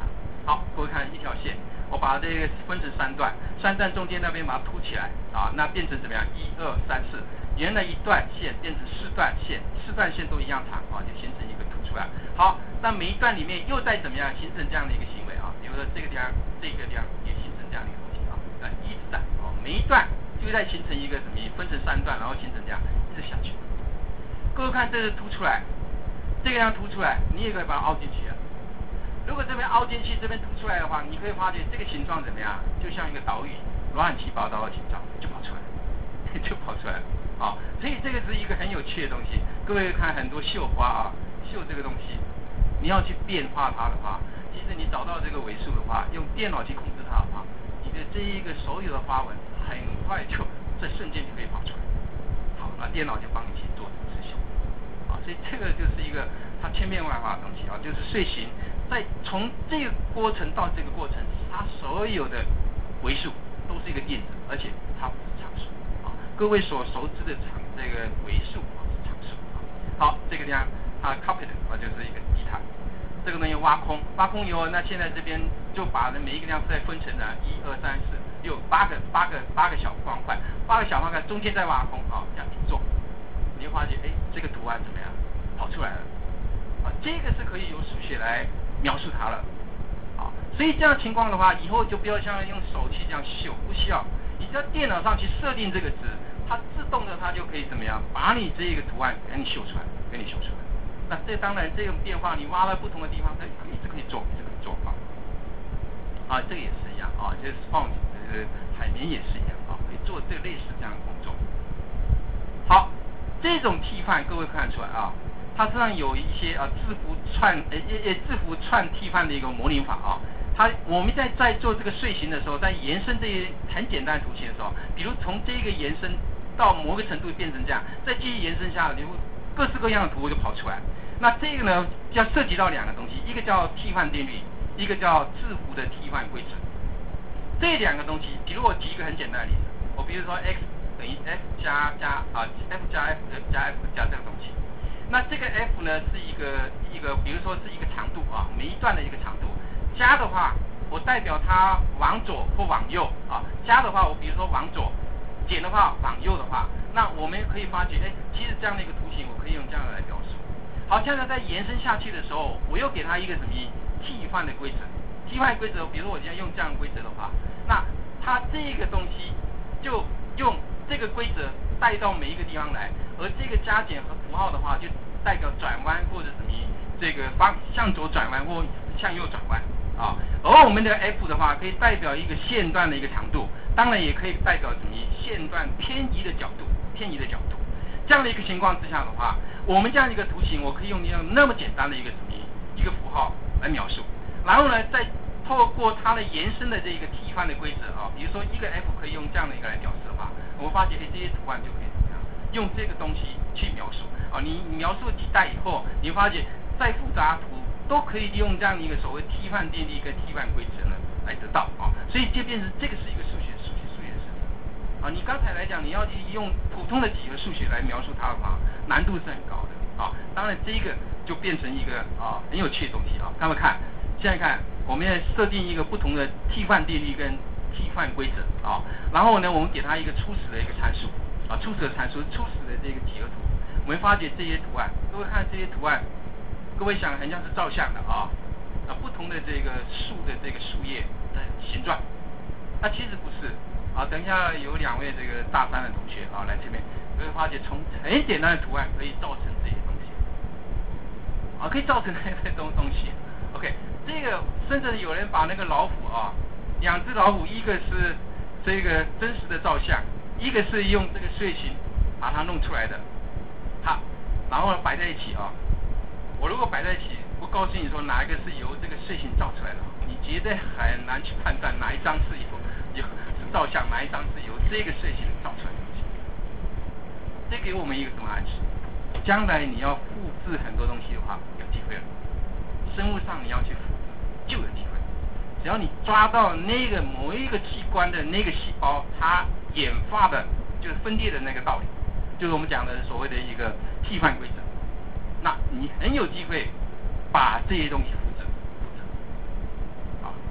S2: 好，各位看一条线，我把这个分成三段，三段中间那边把它凸起来啊，那变成怎么样？一二三四，原来一段线变成四段线，四段线都一样长啊，就形成一个凸出来。好，那每一段里面又再怎么样形成这样的一个行为啊，比如说这个地方、这个地方也形成这样的一个东西啊，那一直在哦，每一段就再形成一个什么？分成三段，然后形成这样一直下去。各位看，这是凸出来，这个地方凸出来，你也可以把它凹进去啊。如果这边凹进去，这边凸出来的话，你可以发觉这个形状怎么样？就像一个岛屿，乱七八糟的形状就跑出来，就跑出来了啊！所以这个是一个很有趣的东西。各位看很多绣花啊，绣这个东西，你要去变化它的话，其实你找到这个尾数的话，用电脑去控制它的话，你的这一个所有的花纹很快就这瞬间就可以跑出来。好，那电脑就帮你去做这个事情啊，所以这个就是一个它千变万化的东西啊，就是睡形。在从这个过程到这个过程，它所有的维数都是一个电子，而且它不是常数啊。各位所熟知的常这个维数啊是常数啊。好，这个地方它 copied 啊就是一个地毯，这个东西挖空，挖空以后，那现在这边就把每一个地方再分成了一二三四六八个八个八个小方块，八个小方块中间再挖空啊，这样一做，你会发现哎这个图案怎么样跑出来了啊？这个是可以由数学来描述它了，啊，所以这样情况的话，以后就不要像用手去这样绣，不需要，你只要电脑上去设定这个值，它自动的它就可以怎么样，把你这一个图案给你绣出来，给你绣出来。那这当然这种变化，你挖到不同的地方，它一直可以做，一直可以做啊。啊，这个也是一样啊，就是放呃海绵也是一样啊，可以做这个类似这样的工作。好，这种替换各位看出来啊。它实际上有一些呃字符串呃呃字符串替换的一个模拟法啊，它我们在在做这个睡形的时候，在延伸这些很简单的图形的时候，比如从这个延伸到某个程度变成这样，再继续延伸下来，你会各式各样的图就跑出来。那这个呢，要涉及到两个东西，一个叫替换定律，一个叫字符的替换规则。这两个东西，比如我举一个很简单的例子，我比如说 x 等于 f 加加啊 f 加 f 加 f 加这个东西。那这个 f 呢是一个一个，比如说是一个长度啊，每一段的一个长度。加的话，我代表它往左或往右啊。加的话，我比如说往左；减的话往右的话，那我们可以发觉，哎，其实这样的一个图形，我可以用这样来表述。好，现在在延伸下去的时候，我又给它一个什么替换的规则。替换规则，比如我现在用这样的规则的话，那它这个东西就用这个规则带到每一个地方来，而这个加减和符号的话，就代表转弯或者什么这个方向左转弯或向右转弯啊。而我们的 f 的话，可以代表一个线段的一个长度，当然也可以代表什么线段偏移的角度，偏移的角度。这样的一个情况之下的话，我们这样一个图形，我可以用那么简单的一个什么一个符号来描述，然后呢，再透过它的延伸的这个替换的规则啊，比如说一个 f 可以用这样的一个来表示的话，我发觉哎这些图案就可以怎么样用这个东西去描述啊。你描述几代以后，你会发觉再复杂图都可以用这样一个所谓替换定律跟替换规则呢来得到啊。所以就变成这个是一个数学数学数学的事情啊。你刚才来讲你要去用普通的几何数学来描述它的话，难度是很高的啊。当然这个就变成一个啊很有趣的东西啊。各位看，现在看我们要设定一个不同的替换定律跟替换规则啊，然后呢我们给它一个初始的一个参数啊，初始的参数初始的这个几何图，我们发觉这些图案，各位看这些图案，各位想很像是照相的啊，啊不同的这个树的这个树叶的形状，那其实不是啊。等一下有两位这个大三的同学啊来这边，你会发觉从很简单的图案可以造成这些东西啊，可以造成这些东东西。OK， 这个甚至有人把那个老虎啊，两只老虎，一个是这个真实的照相，一个是用这个睡形把它弄出来的，好，然后摆在一起啊。我如果摆在一起，我告诉你说哪一个是由这个睡形照出来的，你绝对很难去判断哪一张是由有是照相，哪一张是由这个睡形照出来的东西。这给我们一个什么暗示？将来你要复制很多东西的话，有机会了。生物上你要去复制，就有机会。只要你抓到那个某一个器官的那个细胞，它演化的就是分裂的那个道理，就是我们讲的所谓的一个替换规则。那你很有机会把这些东西复制，复制。啊，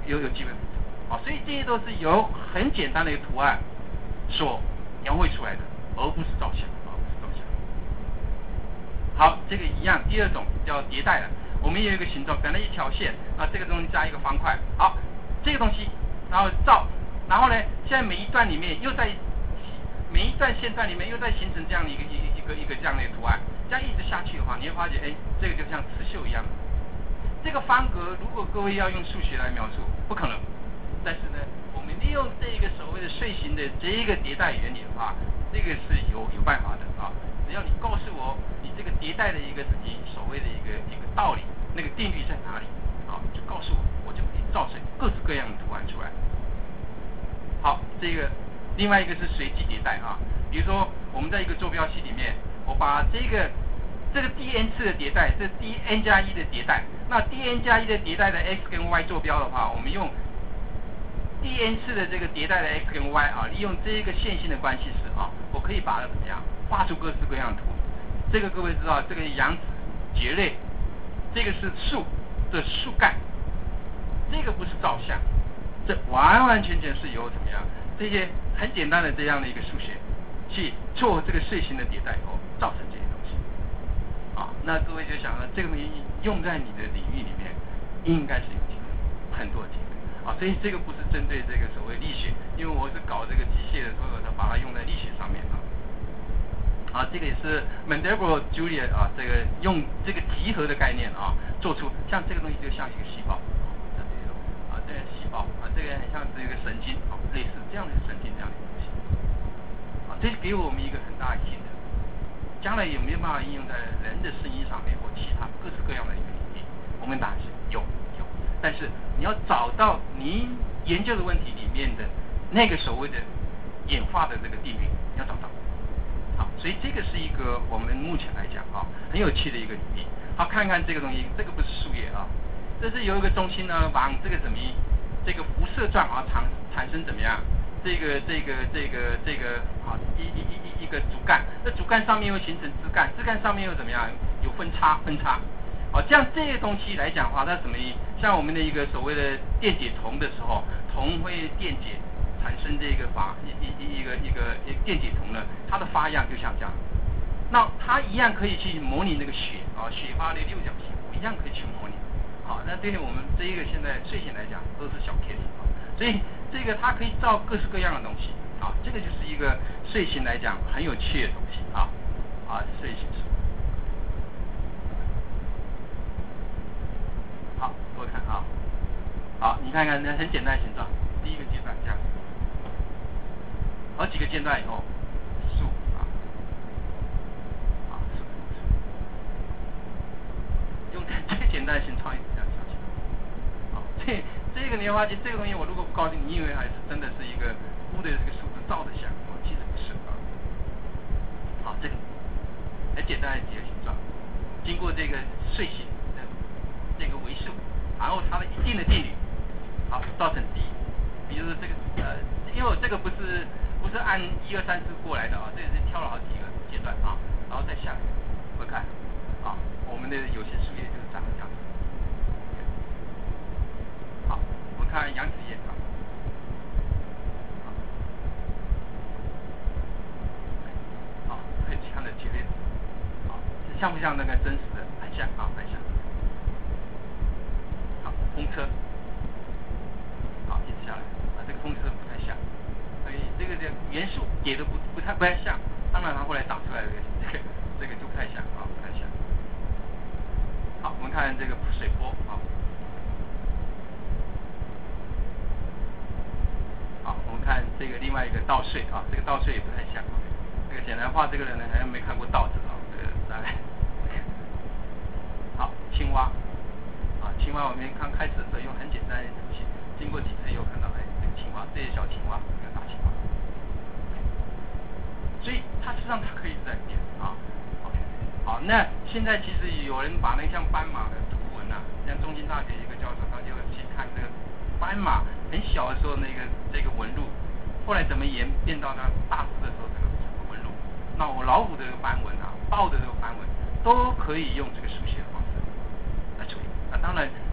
S2: 有有机会复制。啊，所以这些都是由很简单的一个图案所描绘出来的，而不是照相啊，不是照相。好，这个一样，第二种叫迭代了。我们有一个形状，本来一条线啊，这个东西加一个方块，好，这个东西然后照，然后呢，现在每一段里面又在每一段线段里面又在形成这样的一个一一个一个这样的一个图案，这样一直下去的话，你会发现，哎，这个就像刺绣一样的。这个方格，如果各位要用数学来描述，不可能。但是呢，我们利用这个所谓的碎形的这一个迭代原理的话，这个是有有办法的啊。只要你告诉我你这个迭代的一个你所谓的一个一个道理，那个定律在哪里啊，就告诉我，我就可以造成各式各样的图案出来。好，这个另外一个是随机迭代啊，比如说我们在一个坐标系里面，我把这个这个 dn 次的迭代，这 dn 加一的迭代，那 dn 加一的迭代的 x 跟 y 坐标的话，我们用 dn 次的这个迭代的 x 跟 y 啊，利用这一个线性的关系式啊，我可以把它怎么样画出各式各样的图。这个各位知道，这个阳子结类，这个是树的树干，这个不是照相，这完完全全是由怎么样这些很简单的这样的一个数学去做这个碎形的迭代以后造成这些东西。啊，那各位就想了，这个东西用在你的领域里面，应该是有机会，很多机会。啊，所以这个不是针对这个所谓力学，因为我是搞这个机械的，所以我才把它用在力学上面啊。啊，这个也是 Mandel Juliet 啊，这个用这个集合的概念啊，做出像这个东西就像一个细胞，啊，这种啊，这个细胞啊，这个很像是一个神经啊，类似这样的神经这样的东西。啊，这给我们一个很大的引导。将来有没有办法应用在人的声音上面或其他各式各样的一个领域？我们答案是有有，但是你要找到您研究的问题里面的那个所谓的演化的这个定律，你要找到。好，所以这个是一个我们目前来讲啊很有趣的一个领域。好，看看这个东西，这个不是树叶啊，这是有一个中心呢往这个怎么这个辐射状啊产产生怎么样？这个这个这个这个啊一一一一个主干，那主干上面又形成枝干，枝干上面又怎么样？有分叉分叉。好，这样这些东西来讲的话，它什么意？像我们的一个所谓的电解铜的时候，铜会电解产生这个法一一一个一个一个电解铜呢，它的发样就像这样。那它一样可以去模拟那个血啊血花的六角形，一样可以去模拟。好，那对于我们这一个现在睡醒来讲都是小 case 啊，所以这个它可以造各式各样的东西啊，这个就是一个睡醒来讲很有趣的东西啊啊睡醒是。好，各位看啊，好，你看看那很简单的形状，第一个阶段这样，好几个阶段以后，树啊啊树，用最简单的形状一直这样下去。好，这这个莲花节这个东西，我如果不告诉你，你以为还是真的是一个乌的这个数字照的像，哦，其实不是啊。好，这个很简单的几个形状，经过这个碎形的这个维数，然后它的一定的定律，好造成第一。比如说这个呃，因为我这个不是不是按一二三四过来的啊，这个是挑了好几个阶段啊，然后再下来，会看啊，我们的有些树叶就是长这样。好，我们看羊齿叶啊，好，很强的结论，好，像不像那个真实的？很像啊，很像。好，风车，好，一直下来，啊，这个风车不太像，所以这个的元素叠的不不太不太像，当然它后来打出来的这个这个就不太像啊，不太像。好，我们看这个水波啊。好，我们看这个另外一个稻穗啊，这个稻穗也不太像。这个显然画这个人呢，好像没看过稻子啊，这个大概。好，青蛙，啊，青蛙我们刚开始的时候用很简单的东西，经过几次以后看到，哎，这个青蛙，这些小青蛙，这个大青蛙。所以它实际上它可以在变啊。OK， 好，那现在其实有人把那个像斑马的图文啊，像中兴大学一个教授，他就去看这个斑马很小的时候那个这个纹路，后来怎么演变到它大只的时候这个纹路。那我老虎的这个斑纹啊，豹的这个斑纹，都可以用这个书写的方式来处理。那当然，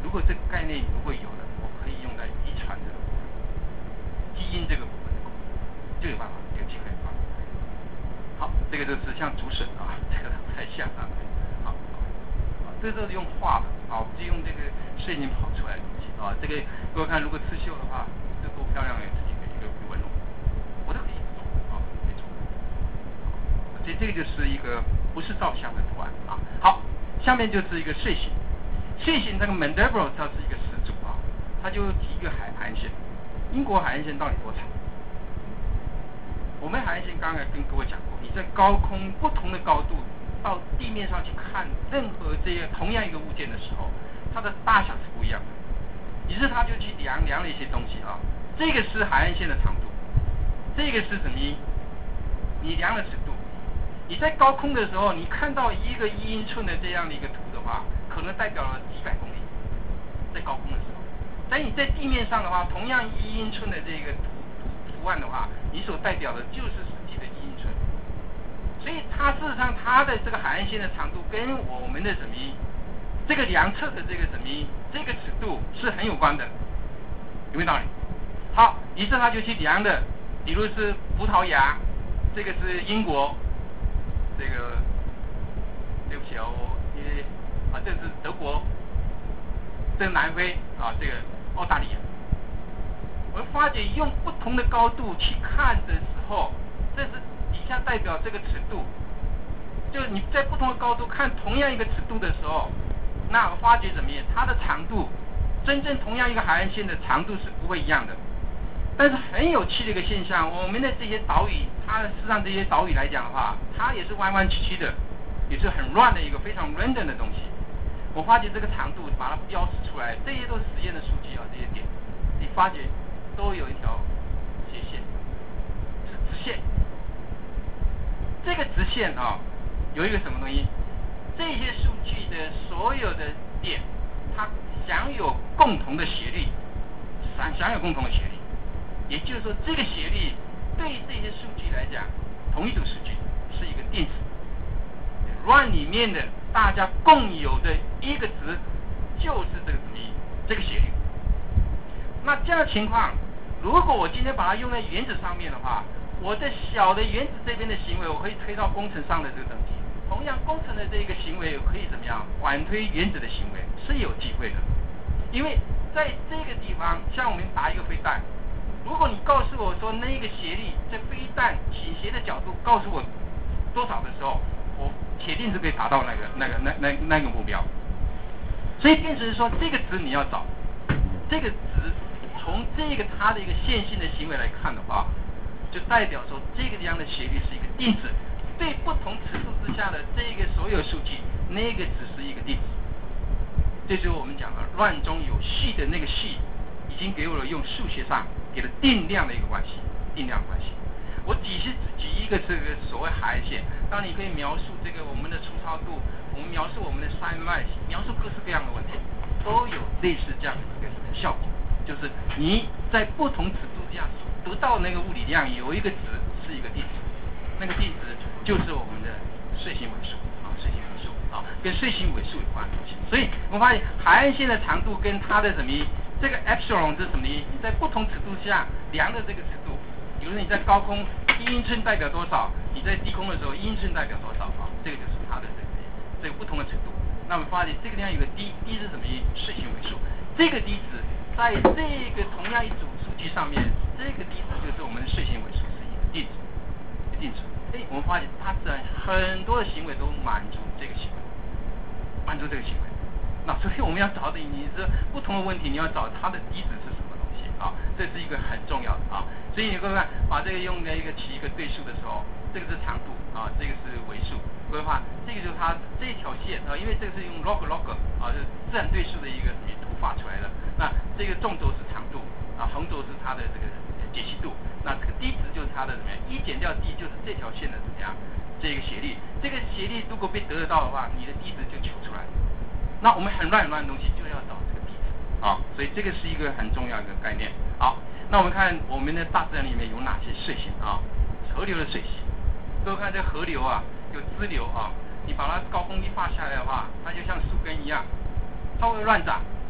S2: 如果这个概念如果有了，我可以用在遗传这个部分，基因这个部分就有办法，有机会啊。好，这个就是像竹笋啊，这个不太像啊。好，这都是用画的啊，不是用这个摄影跑出来的东西啊。这个各位看，如果刺绣的话，这多漂亮的自己的一个纹路，我都可以做啊，可以做。所以这个就是一个不是照相的图案啊。好，下面就是一个睡形。睡形这个 Mandelbrot 它是一个始祖啊，它就提一个海岸线，英国海岸线到底多长？我们海岸线刚才跟各位讲过，你在高空不同的高度到地面上去看任何这些同样一个物件的时候，它的大小是不一样的。于是他就去量量了一些东西啊，这个是海岸线的长度，这个是什么？你量了尺度。你在高空的时候，你看到一个一英寸的这样的一个图的话，可能代表了几百公里，在高空的时候。但你在地面上的话，同样一英寸的这个图图图案的话，你所代表的就是实际的一英寸。所以它事实上它的这个海岸线的长度跟我们的什么这个量测的这个什么这个尺度是很有关的，有没有道理？好，于是他就去量的，比如是葡萄牙，这个是英国。这个对不起啊，我因为啊，这是德国，这是南非啊，这个澳大利亚。我们发觉用不同的高度去看的时候，这是底下代表这个尺度，就是你在不同的高度看同样一个尺度的时候，那我发觉怎么样？它的长度，真正同样一个海岸线的长度是不会一样的。但是很有趣的一个现象，我们的这些岛屿，它事实上这些岛屿来讲的话，它也是弯弯曲曲的，也是很乱的一个非常 random 的东西。我发觉这个长度把它标示出来，这些都是实验的数据啊，这些点，你发觉都有一条斜线，是直线。这个直线啊，有一个什么东西？这些数据的所有的点，它享有共同的斜率，享享有共同的斜率。也就是说，这个斜率对这些数据来讲，同一组数据是一个定值。乱里面的大家共有的一个值，就是这个什么？这个斜率。那这样的情况，如果我今天把它用在原子上面的话，我的小的原子这边的行为，我可以推到工程上的这个等级。同样，工程的这个行为可以怎么样反推原子的行为，是有机会的。因为在这个地方，像我们打一个飞弹。如果你告诉我说那个斜率在飞弹倾斜的角度告诉我多少的时候，我铁定是可以达到那个那个那那那个目标。所以变成说这个值你要找，这个值从这个它的一个线性的行为来看的话，就代表说这个地方的斜率是一个定值，对不同尺度之下的这个所有数据，那个只是一个定值。这就是我们讲的乱中有序的那个序，已经给我了用数学上。给了定量的一个关系，定量关系。我只是举一个这个所谓海岸线，当然你可以描述这个我们的粗糙度，我们描述我们的山脉，描述各式各样的问题，都有类似这样的一个效果，就是你在不同尺度下得到那个物理量有一个值是一个定值，那个定值就是我们的睡形尾数啊，睡形尾数啊，跟睡形尾数有关的东西。所以我们发现海岸线的长度跟它的什么？这个 epsilon 是什么意思？你在不同尺度下量的这个尺度，比如说你在高空一英寸代表多少，你在低空的时候一英寸代表多少啊？这个就是它的这个这个不同的尺度。那我们发现这个地方有个 d d 是什么意思？睡形尾数。这个 d 值在这个同样一组数据上面，这个 d 值就是我们的睡形尾数是一个定值，一个定值。哎，我们发现它自然很多的行为都满足这个行为，满足这个行为。那所以我们要找的，你是不同的问题，你要找它的底值是什么东西啊？这是一个很重要的啊。所以你看看，把这个用在一个起一个对数的时候，这个是长度啊，这个是维数。各位话，这个就是它这一条线啊，因为这个是用 log log 啊，就是自然对数的一个图画出来的。那这个纵轴是长度啊，横轴是它的这个解析度。那这个低值就是它的怎么样？一减掉 d 就是这条线的怎么样？这个斜率，这个斜率如果被得得到的话，你的低值就求出来了。那我们很乱很乱的东西就要找这个地址啊，所以这个是一个很重要的概念。好，那我们看我们的大自然里面有哪些水型啊？河流的水型，各位看这个河流啊，有支流啊，你把它高空一画下来的话，它就像树根一样，它会乱长，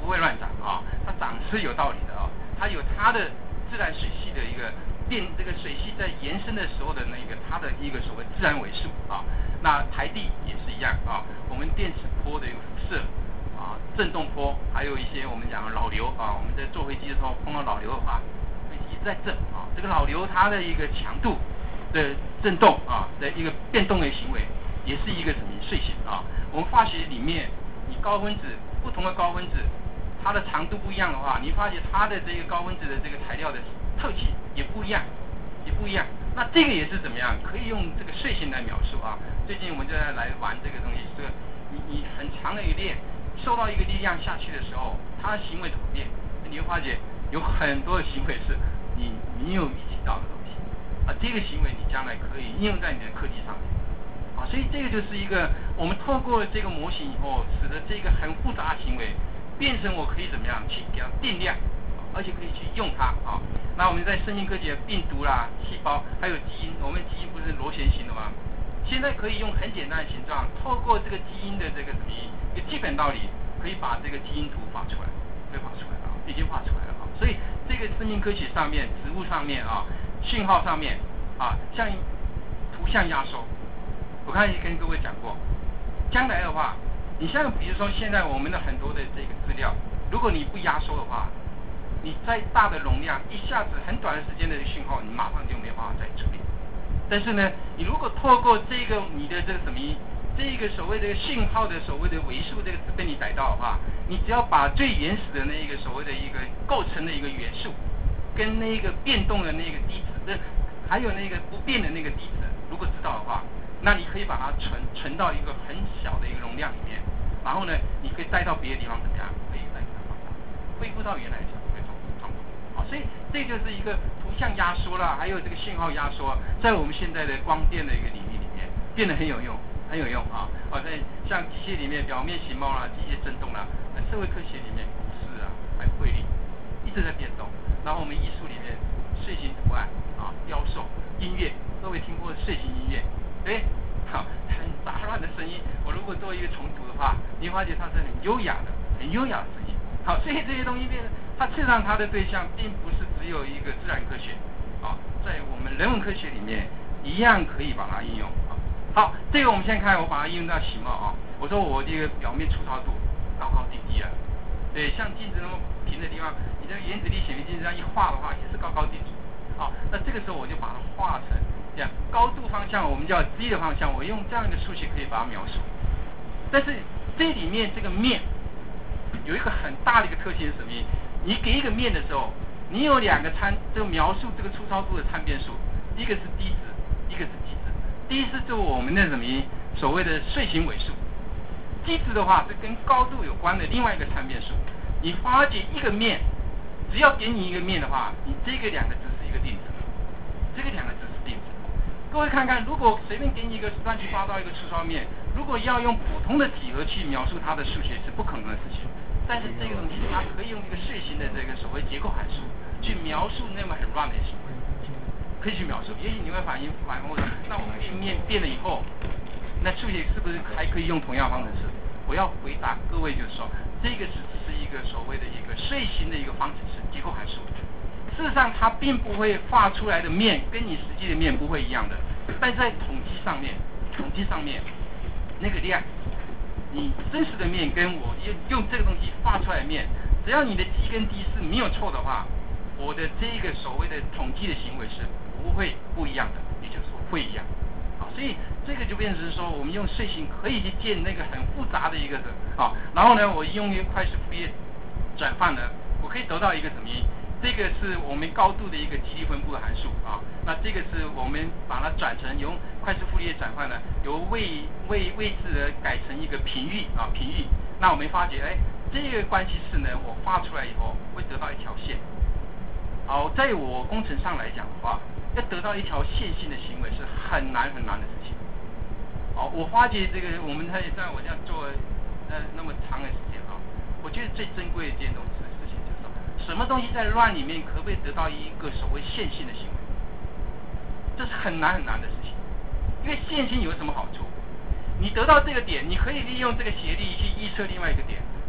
S2: 不会乱长啊，它长是有道理的啊，它有它的自然水系的一个变，这个水系在延伸的时候的那个它的一个所谓自然尾数啊。那台地也是一样啊，我们电磁波的一个辐射啊，振动波，还有一些我们讲的老流啊，我们在坐飞机的时候碰到老流的话，飞机一直在震啊，这个老流它的一个强度的震动啊的一个变动的行为，也是一个什么睡醒啊？我们化学里面，你高分子不同的高分子，它的长度不一样的话，你发觉它的这个高分子的这个材料的特性也不一样，也不一样。那这个也是怎么样？可以用这个睡形来描述啊。最近我们就在来玩这个东西，这个你你很长的一个链受到一个力量下去的时候，它的行为怎么变？你会发觉有很多的行为是你没有预计到的东西啊。这个行为你将来可以应用在你的科技上面啊。所以这个就是一个我们透过这个模型以后，使得这个很复杂的行为变成我可以怎么样去给它定量，而且可以去用它啊。那我们在生命科学，病毒啦、细胞还有基因，我们基因不是螺旋形的吗？现在可以用很简单的形状，透过这个基因的这个什么一个基本道理，可以把这个基因图画出来，可以画出来啊，已经画出来了啊。所以这个生命科学上面、植物上面啊、讯号上面啊，像图像压缩，我刚才也跟各位讲过，将来的话，你像比如说现在我们的很多的这个资料，如果你不压缩的话，你再大的容量，一下子很短的时间的讯号，你马上就没办法再处理。但是呢，你如果透过这个你的这个什么，这个所谓的讯号的所谓的维数这个被你逮到的话，你只要把最原始的那一个所谓的一个构成的一个元素，跟那个变动的那个滴子，还有那个不变的那个滴子，如果知道的话，那你可以把它存存到一个很小的一个容量里面，然后呢，你可以带到别的地方怎么样？可以再给它放大，恢复到原来的状况。好，所以这就是一个图像压缩啦，还有这个信号压缩，在我们现在的光电的一个领域里面变得很有用，很有用啊！好，在像机械里面表面形貌啦、机械振动啦，社会科学里面股市啊，还有汇率一直在变动。然后我们艺术里面碎形图案啊、雕塑、音乐，各位听过碎形音乐？对，好，很杂乱的声音。我如果做一个重组的话，你会发觉它是很优雅的、很优雅的声音。好，所以这些东西变得。它事实上，它的对象并不是只有一个自然科学，啊，在我们人文科学里面一样可以把它应用。啊，好，这个我们先看，我把它应用到形貌啊。我说我这个表面粗糙度高高低低啊，对，像镜子那么平的地方，你这个原子力显微镜这样一画的话，也是高高低低。好，那这个时候我就把它画成这样，高度方向我们叫 z 的方向，我用这样一个数学可以把它描述。但是这里面这个面有一个很大的一个特性是什么？你给一个面的时候，你有两个参，这个描述这个粗糙度的参变数，一个是低值，一个是基值。低是就我们的什么所谓的碎形尾数，基值的话是跟高度有关的另外一个参变数。你发觉一个面，只要给你一个面的话，你这个两个值是一个定值，这个两个值是定值。各位看看，如果随便给你一个乱七八糟一个粗糙面，如果要用普通的几何去描述它的数学是不可能的事情。但是这个东西，它可以用一个碎形的这个所谓结构函数去描述那么很乱的行为，可以去描述。也许你会反应反问说，那我们面面变了以后，那数学是不是还可以用同样方程式？我要回答各位就是说，这个是只是一个所谓的一个碎形的一个方程式结构函数。事实上，它并不会画出来的面跟你实际的面不会一样的，但是在统计上面，统计上面那个量。你真实的面跟我用用这个东西画出来的面，只要你的基跟低是没有错的话，我的这个所谓的统计的行为是不会不一样的，也就是说会一样。好，所以这个就变成是说，我们用碎形可以去建那个很复杂的一个啊，然后呢，我用一个快速复列转换呢，我可以得到一个什么？这个是我们高度的一个极力分布的函数啊，那这个是我们把它转成用快速复列转换呢，由位位位置呢改成一个频率啊频率，那我们发觉哎，这个关系式呢，我画出来以后会得到一条线。好，在我工程上来讲的话，要得到一条线性的行为是很难很难的事情。好，我发觉这个我们在在我这样做呃那么长的时间啊，我觉得最珍贵的一件东西。什么东西在乱里面可不可以得到一个所谓线性的行为？这是很难很难的事情。因为线性有什么好处？你得到这个点，你可以利用这个斜率去预测另外一个点，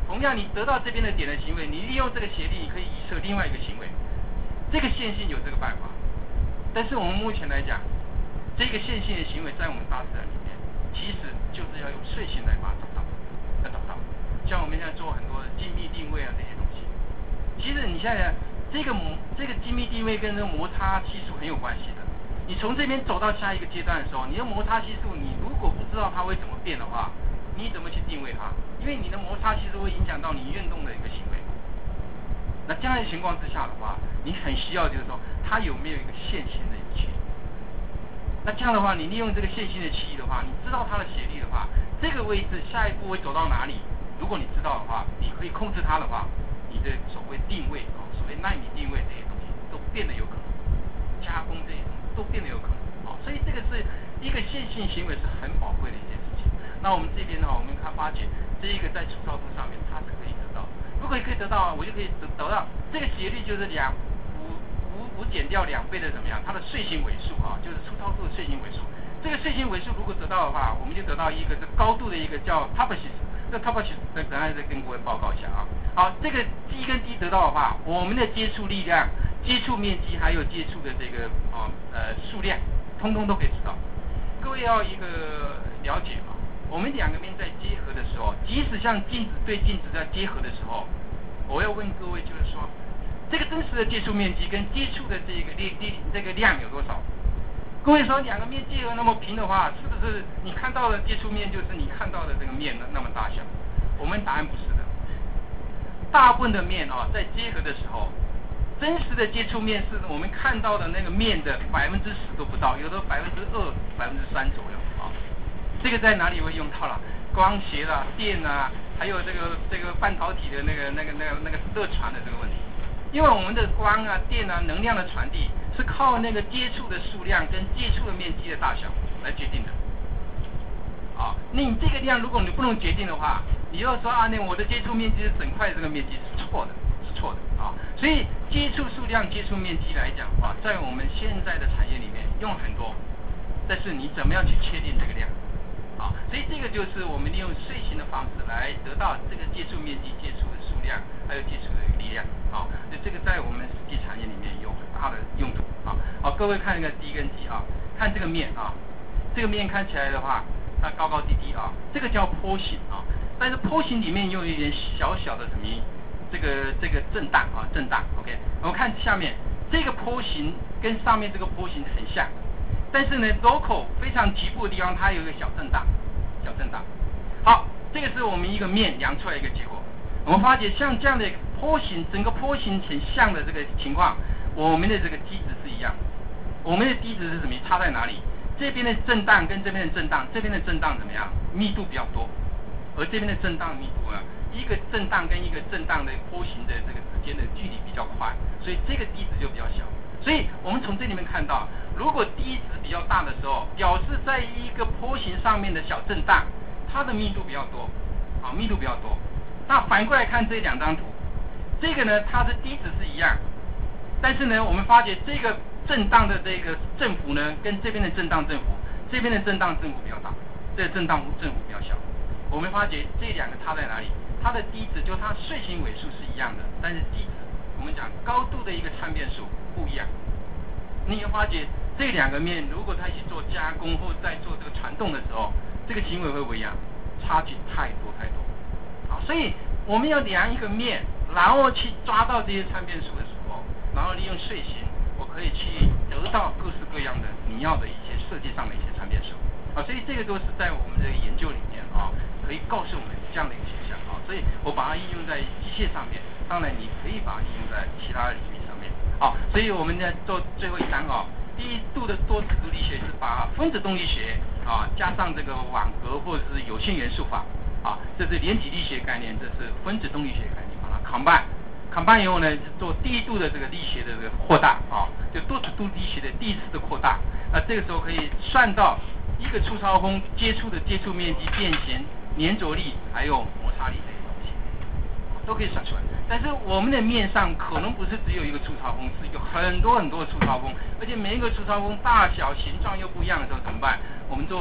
S2: 同样你得到这边的点的行为，你利用这个斜率，你可以预测另外一个行为。这个线性有这个办法，但是我们目前来讲，这个线性的行为在我们大自然里面，其实就是要用睡醒来把它找到，要找到。像我们现在做很多的精密定位啊这些东西，其实你现在这个摩这个精密定位跟这个摩擦系数很有关系的。你从这边走到下一个阶段的时候，你的摩擦系数，你如果不知道它会怎么变的话，你怎么去定位它？因为你的摩擦系数会影响到你运动的一个行为。那这样的情况之下的话，你很需要就是说，它有没有一个线性的区域？那这样的话，你利用这个线性的区域的话，你知道它的斜率的话，这个位置下一步会走到哪里？如果你知道的话，你可以控制它的话，你的所谓定位啊，所谓纳米定位这些东西都变得有可能，加工这些东西都变得有可能啊。所以这个是一个线性行为是很宝贵的一件事情。那我们这边呢，我们看发觉这一个在粗糙度上面它是可以得到，如果可以得到，我就可以得得到这个斜率就是两五五五减掉两倍的怎么样？它的碎形尾数啊，就是粗糙度的碎形尾数。这个碎形尾数如果得到的话，我们就得到一个是高度的一个叫 Topacis。这 Topacis 等等下再跟各位报告一下啊。好，这个 G 跟 D 得到的话，我们的接触力量、接触面积还有接触的这个啊呃数量，通通都可以知道。各位要一个了解啊，我们两个面在结合的时候，即使像镜子对镜子在结合的时候，我要问各位就是说，这个真实的接触面积跟接触的这个力力这个量有多少？各位说两个面结合那么平的话，是不是你看到的接触面就是你看到的这个面那么大小？我们答案不是的。大部分的面啊，在结合的时候，真实的接触面是我们看到的那个面的百分之十都不到，有的百分之二、百分之三左右啊。这个在哪里会用到了？光学啦、电啊，还有这个这个半导体的那个那个那个那个热传的这个问题。因为我们的光啊、电啊、能量的传递是靠那个接触的数量跟接触的面积的大小来决定的。啊，那你这个量如果你不能决定的话，你要说啊，那我的接触面积是整块这个面积是错的，是错的啊。所以接触数量、接触面积来讲的话，在我们现在的产业里面用很多，但是你怎么样去确定这个量？啊，所以这个就是我们利用碎形的方式来得到这个接触面积、接触的数量，还有接触的力量。啊，所以这个在我们实际产业里面有很大的用途。啊，好，各位看那个 D 跟 G 啊，看这个面啊，这个面看起来的话，它高高低低啊，这个叫坡形啊，但是坡形里面又有一点小小的什么，这个这个震荡啊，震荡。OK， 我们看下面这个坡形跟上面这个坡形很像。但是呢 ，local 非常局部的地方，它有一个小震荡，小震荡。好，这个是我们一个面量出来一个结果。我们发觉像这样的坡形，整个坡形很像的这个情况，我们的这个基值是一样的。我们的基值是什么？差在哪里？这边的震荡跟这边的震荡，这边的震荡怎么样？密度比较多，而这边的震荡密度呢，一个震荡跟一个震荡的坡形的这个之间的距离比较宽，所以这个基值就比较小。所以我们从这里面看到，如果低值比较大的时候，表示在一个坡形上面的小震荡，它的密度比较多，啊，密度比较多。那反过来看这两张图，这个呢，它的低值是一样，但是呢，我们发觉这个震荡的这个振幅呢，跟这边的震荡振幅，这边的震荡振幅比较大，这个震荡振幅比较小。我们发觉这两个差在哪里？它的低值就它碎形尾数是一样的，但是低值我们讲高度的一个参变数不一样。你会发觉这两个面，如果它去做加工或在做这个传动的时候，这个行为会不一样，差距太多太多。好，所以我们要量一个面，然后去抓到这些参变数的时候，然后利用碎形，我可以去得到各式各样的你要的一些设计上的一些参变数。啊，所以这个都是在我们的研究里面啊，可以告诉我们这样的一个现象啊。所以我把它应用在机械上面，当然你可以把它应用在其他的领域上面。好，所以我们呢做最后一章啊，第一度的多尺度力学是把分子动力学啊加上这个网格或者是有限元素法啊，这是连体力学概念，这是分子动力学概念，把它 combine combine 以后呢，做第一度的这个力学的这个扩大啊，就多尺度力学的第一次的扩大。那这个时候可以算到一个粗糙风接触的接触面积、变形、粘着力还有摩擦力这些东西，都可以算出来。但是我们的面上可能不是只有一个粗糙风，是有很多很多的粗糙风，而且每一个粗糙风大小、形状又不一样的时候怎么办？我们做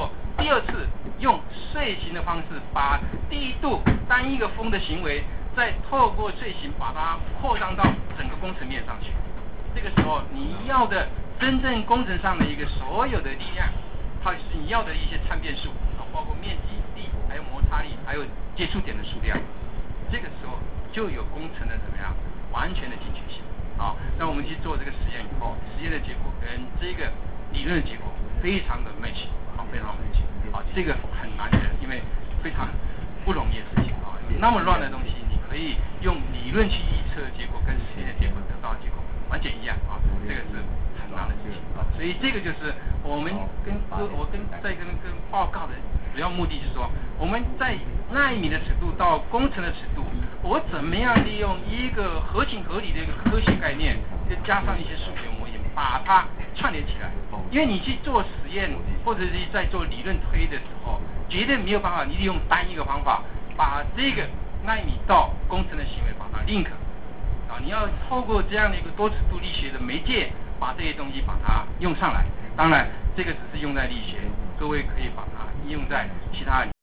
S2: 第二次用遂行的方式，把第一度单一个风的行为，再透过遂行把它扩张到整个工程面上去。这个时候你要的真正工程上的一个所有的力量，还有你要的一些参变数，包括面积、力，还有摩擦力，还有接触点的数量，这个时候就有工程的怎么样完全的精确性。好，那我们去做这个实验以后，实验的结果跟这个理论的结果非常的 match， 好，非常 match， 好，这个很难的，因为非常不容易的事情啊，那么乱的东西，你可以用理论去预测结果，跟实验的结果得到的结果完全一样啊，这个是很难的事情啊，所以这个就是我们跟我跟在跟跟报告的主要目的是说，我们在纳米的尺度到工程的尺度，我怎么样利用一个合情合理的一个科学概念，再加上一些数学模型，把它串联起来。因为你去做实验或者是在做理论推的时候，绝对没有办法你利用单一个方法把这个纳米到工程的行为把它 link 啊，你要透过这样的一个多尺度力学的媒介，把这些东西把它用上来。当然，这个只是用在力学，各位可以把它应用在其他